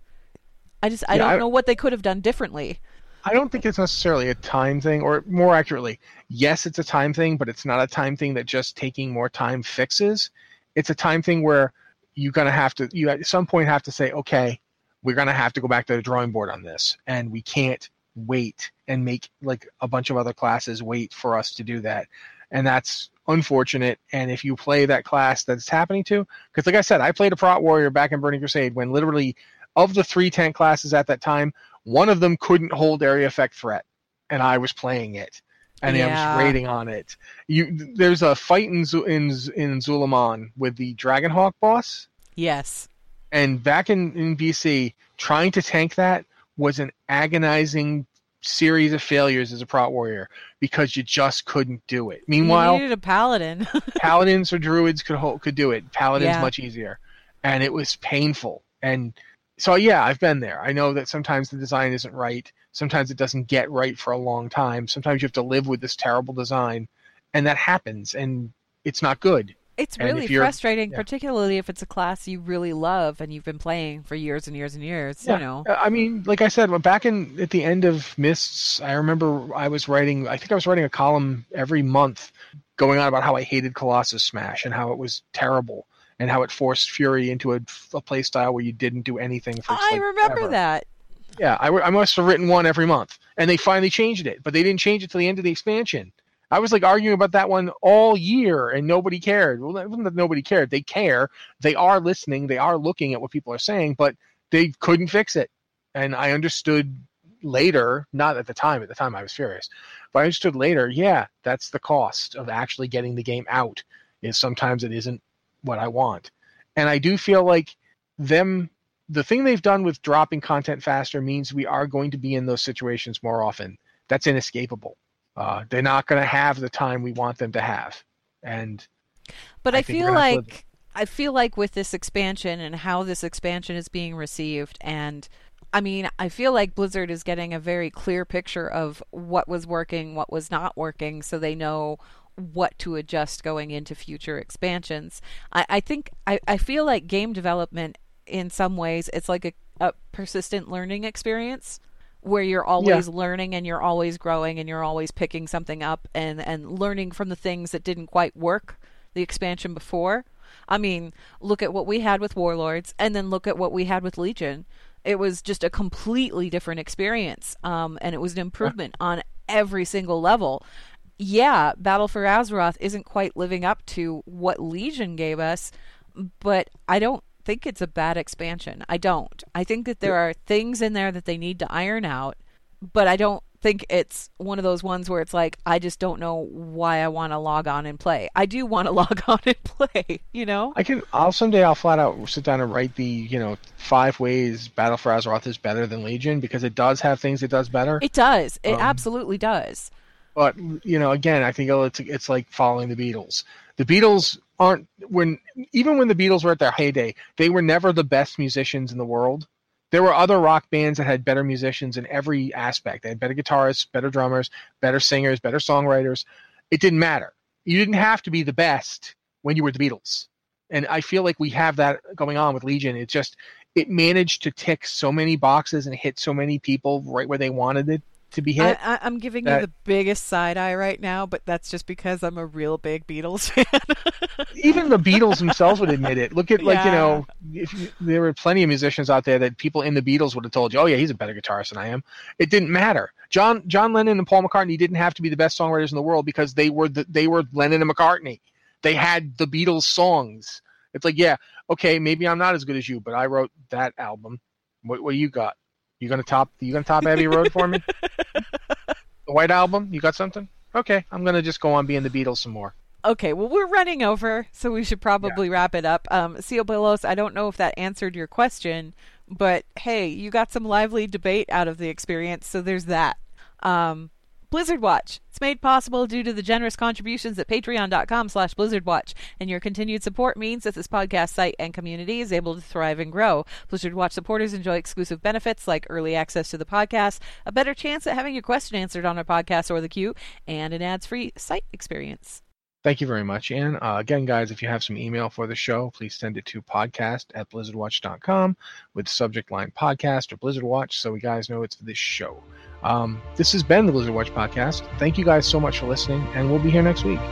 Speaker 7: I just I
Speaker 6: Yeah,
Speaker 7: don't
Speaker 6: I-
Speaker 7: know what they could have done differently.
Speaker 6: I don't think it's necessarily a time thing, or more accurately, yes, it's a time thing, but it's not a time thing that just taking more time fixes. It's a time thing where you're going to have to, you at some point have to say, okay, we're going to have to go back to the drawing board on this, and we can't wait and make like a bunch of other classes wait for us to do that. And that's unfortunate. And if you play that class that's happening to, because like I said, I played a Prot Warrior back in Burning Crusade when literally of the three tank classes at that time, one of them couldn't hold area effect threat, and I was playing it, and I
Speaker 7: Yeah.
Speaker 6: was rating on it. You, there's a fight in Z- in Z- in Zulaman with the Dragonhawk boss,
Speaker 7: Yes.
Speaker 6: and back in, in B C, trying to tank that was an agonizing series of failures as a Prot Warrior, because you just couldn't do it.
Speaker 7: You
Speaker 6: Meanwhile,
Speaker 7: needed a paladin.
Speaker 6: paladins or druids could hold, could do it. Paladins
Speaker 7: Yeah.
Speaker 6: much easier, and it was painful. And so yeah, I've been there. I know that sometimes the design isn't right. Sometimes it doesn't get right for a long time. Sometimes you have to live with this terrible design, and that happens, and it's not good.
Speaker 7: It's
Speaker 6: And
Speaker 7: really
Speaker 6: if you're-
Speaker 7: frustrating,
Speaker 6: yeah.
Speaker 7: particularly if it's a class you really love and you've been playing for years and years and years.
Speaker 6: Yeah.
Speaker 7: You know,
Speaker 6: Uh, I mean, like I said, back in at the end of Mists, I remember I was writing. I think I was writing a column every month, going on about how I hated Colossus Smash and how it was terrible, and how it forced Fury into a, a play style where you didn't do anything for.
Speaker 7: I
Speaker 6: like,
Speaker 7: remember
Speaker 6: ever.
Speaker 7: that.
Speaker 6: Yeah, I, I must have written one every month, and they finally changed it, but they didn't change it till the end of the expansion. I was like arguing about that one all year, and nobody cared. Well, it wasn't that nobody cared. They care. They are listening. They are looking at what people are saying, but they couldn't fix it. And I understood later, not at the time. At the time, I was furious, but I understood later. Yeah, that's the cost of actually getting the game out. Is sometimes it isn't what I want, and I do feel like them. The thing they've done with dropping content faster means we are going to be in those situations more often. That's inescapable. Uh, they're not going to have the time we want them to have, and
Speaker 7: But
Speaker 6: I
Speaker 7: I,
Speaker 6: think
Speaker 7: feel
Speaker 6: we're gonna have to live
Speaker 7: like I feel like with this expansion and how this expansion is being received, and I mean, I feel like Blizzard is getting a very clear picture of what was working, what was not working, so they know what to adjust going into future expansions. I, I think I, I feel like game development in some ways it's like a, a persistent learning experience where you're always
Speaker 6: Yeah.
Speaker 7: learning and you're always growing and you're always picking something up and, and learning from the things that didn't quite work the expansion before. I mean, look at what we had with Warlords and then look at what we had with Legion. It was just a completely different experience, um, and it was an improvement on every single level. Yeah, Battle for Azeroth isn't quite living up to what Legion gave us, but I don't think it's a bad expansion. I don't. I think that there are things in there that they need to iron out, but I don't think it's one of those ones where it's like, I just don't know why I want to log on and play. I do want to log on and play, you know?
Speaker 6: I can, I'll someday I'll flat out sit down and write the, you know, five ways Battle for Azeroth is better than Legion, because it does have things it does better.
Speaker 7: It does. It
Speaker 6: um,
Speaker 7: absolutely does.
Speaker 6: But, you know, again, I think it's, it's like following the Beatles. The Beatles aren't, when even when the Beatles were at their heyday, they were never the best musicians in the world. There were other rock bands that had better musicians in every aspect. They had better guitarists, better drummers, better singers, better songwriters. It didn't matter. You didn't have to be the best when you were the Beatles. And I feel like we have that going on with Legion. It's just, it managed to tick so many boxes and hit so many people right where they wanted it to be hit.
Speaker 7: I, I, I'm giving
Speaker 6: that,
Speaker 7: you the biggest side eye right now, but that's just because I'm a real big Beatles fan.
Speaker 6: Even the Beatles themselves would admit it. Look at, like,
Speaker 7: yeah.
Speaker 6: you know, if you, there were plenty of musicians out there that people in the Beatles would have told you, oh yeah, he's a better guitarist than I am. It didn't matter. John John Lennon and Paul McCartney didn't have to be the best songwriters in the world because they were the, they were Lennon and McCartney. They had the Beatles songs. It's like, yeah, okay, maybe I'm not as good as you, but I wrote that album. What what you got? You gonna top you gonna top Abbey Road for me? The White Album? You got something? Okay, I'm gonna just go on being the Beatles some more.
Speaker 7: Okay, well, we're running over, so we should probably yeah. wrap it up. Um, Cio Belos, I don't know if that answered your question, but hey, you got some lively debate out of the experience, so there's that. Um, Blizzard Watch. It's made possible due to the generous contributions at patreon.com slash blizzardwatch, and your continued support means that this podcast site and community is able to thrive and grow. Blizzard Watch supporters enjoy exclusive benefits like early access to the podcast, a better chance at having your question answered on our podcast or the queue, and an ads-free site experience.
Speaker 6: Thank you very much, Ann. Uh, again, guys, if you have some email for the show, please send it to podcast at blizzardwatch dot com with the subject line podcast or Blizzard Watch so we guys know it's for this show. Um, this has been the Blizzard Watch Podcast. Thank you guys so much for listening, and we'll be here next week.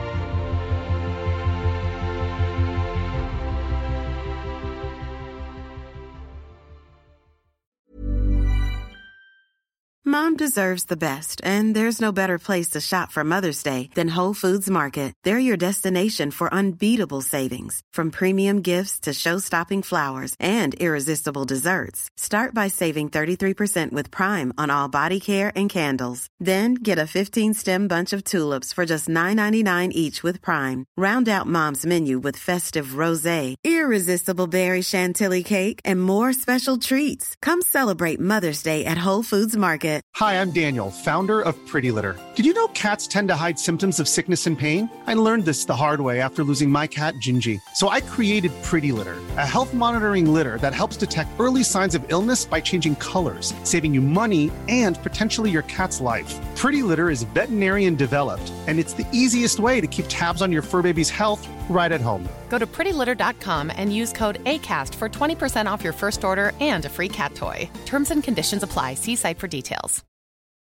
Speaker 8: Mom deserves the best, and there's no better place to shop for Mother's Day than Whole Foods Market. They're your destination for unbeatable savings, from premium gifts to show-stopping flowers and irresistible desserts. Start by saving thirty-three percent with Prime on all body care and candles. Then get a fifteen-stem bunch of tulips for just nine ninety-nine each with Prime. Round out Mom's menu with festive rosé, irresistible berry chantilly cake, and more special treats. Come celebrate Mother's Day at Whole Foods Market.
Speaker 9: Hi, I'm Daniel, founder of Pretty Litter. Did you know cats tend to hide symptoms of sickness and pain? I learned this the hard way after losing my cat, Gingy. So I created Pretty Litter, a health monitoring litter that helps detect early signs of illness by changing colors, saving you money and potentially your cat's life. Pretty Litter is veterinarian developed, and it's the easiest way to keep tabs on your fur baby's health right at home.
Speaker 10: Go to pretty litter dot com and use code ACAST for twenty percent off your first order and a free cat toy. Terms and conditions apply. See site for details.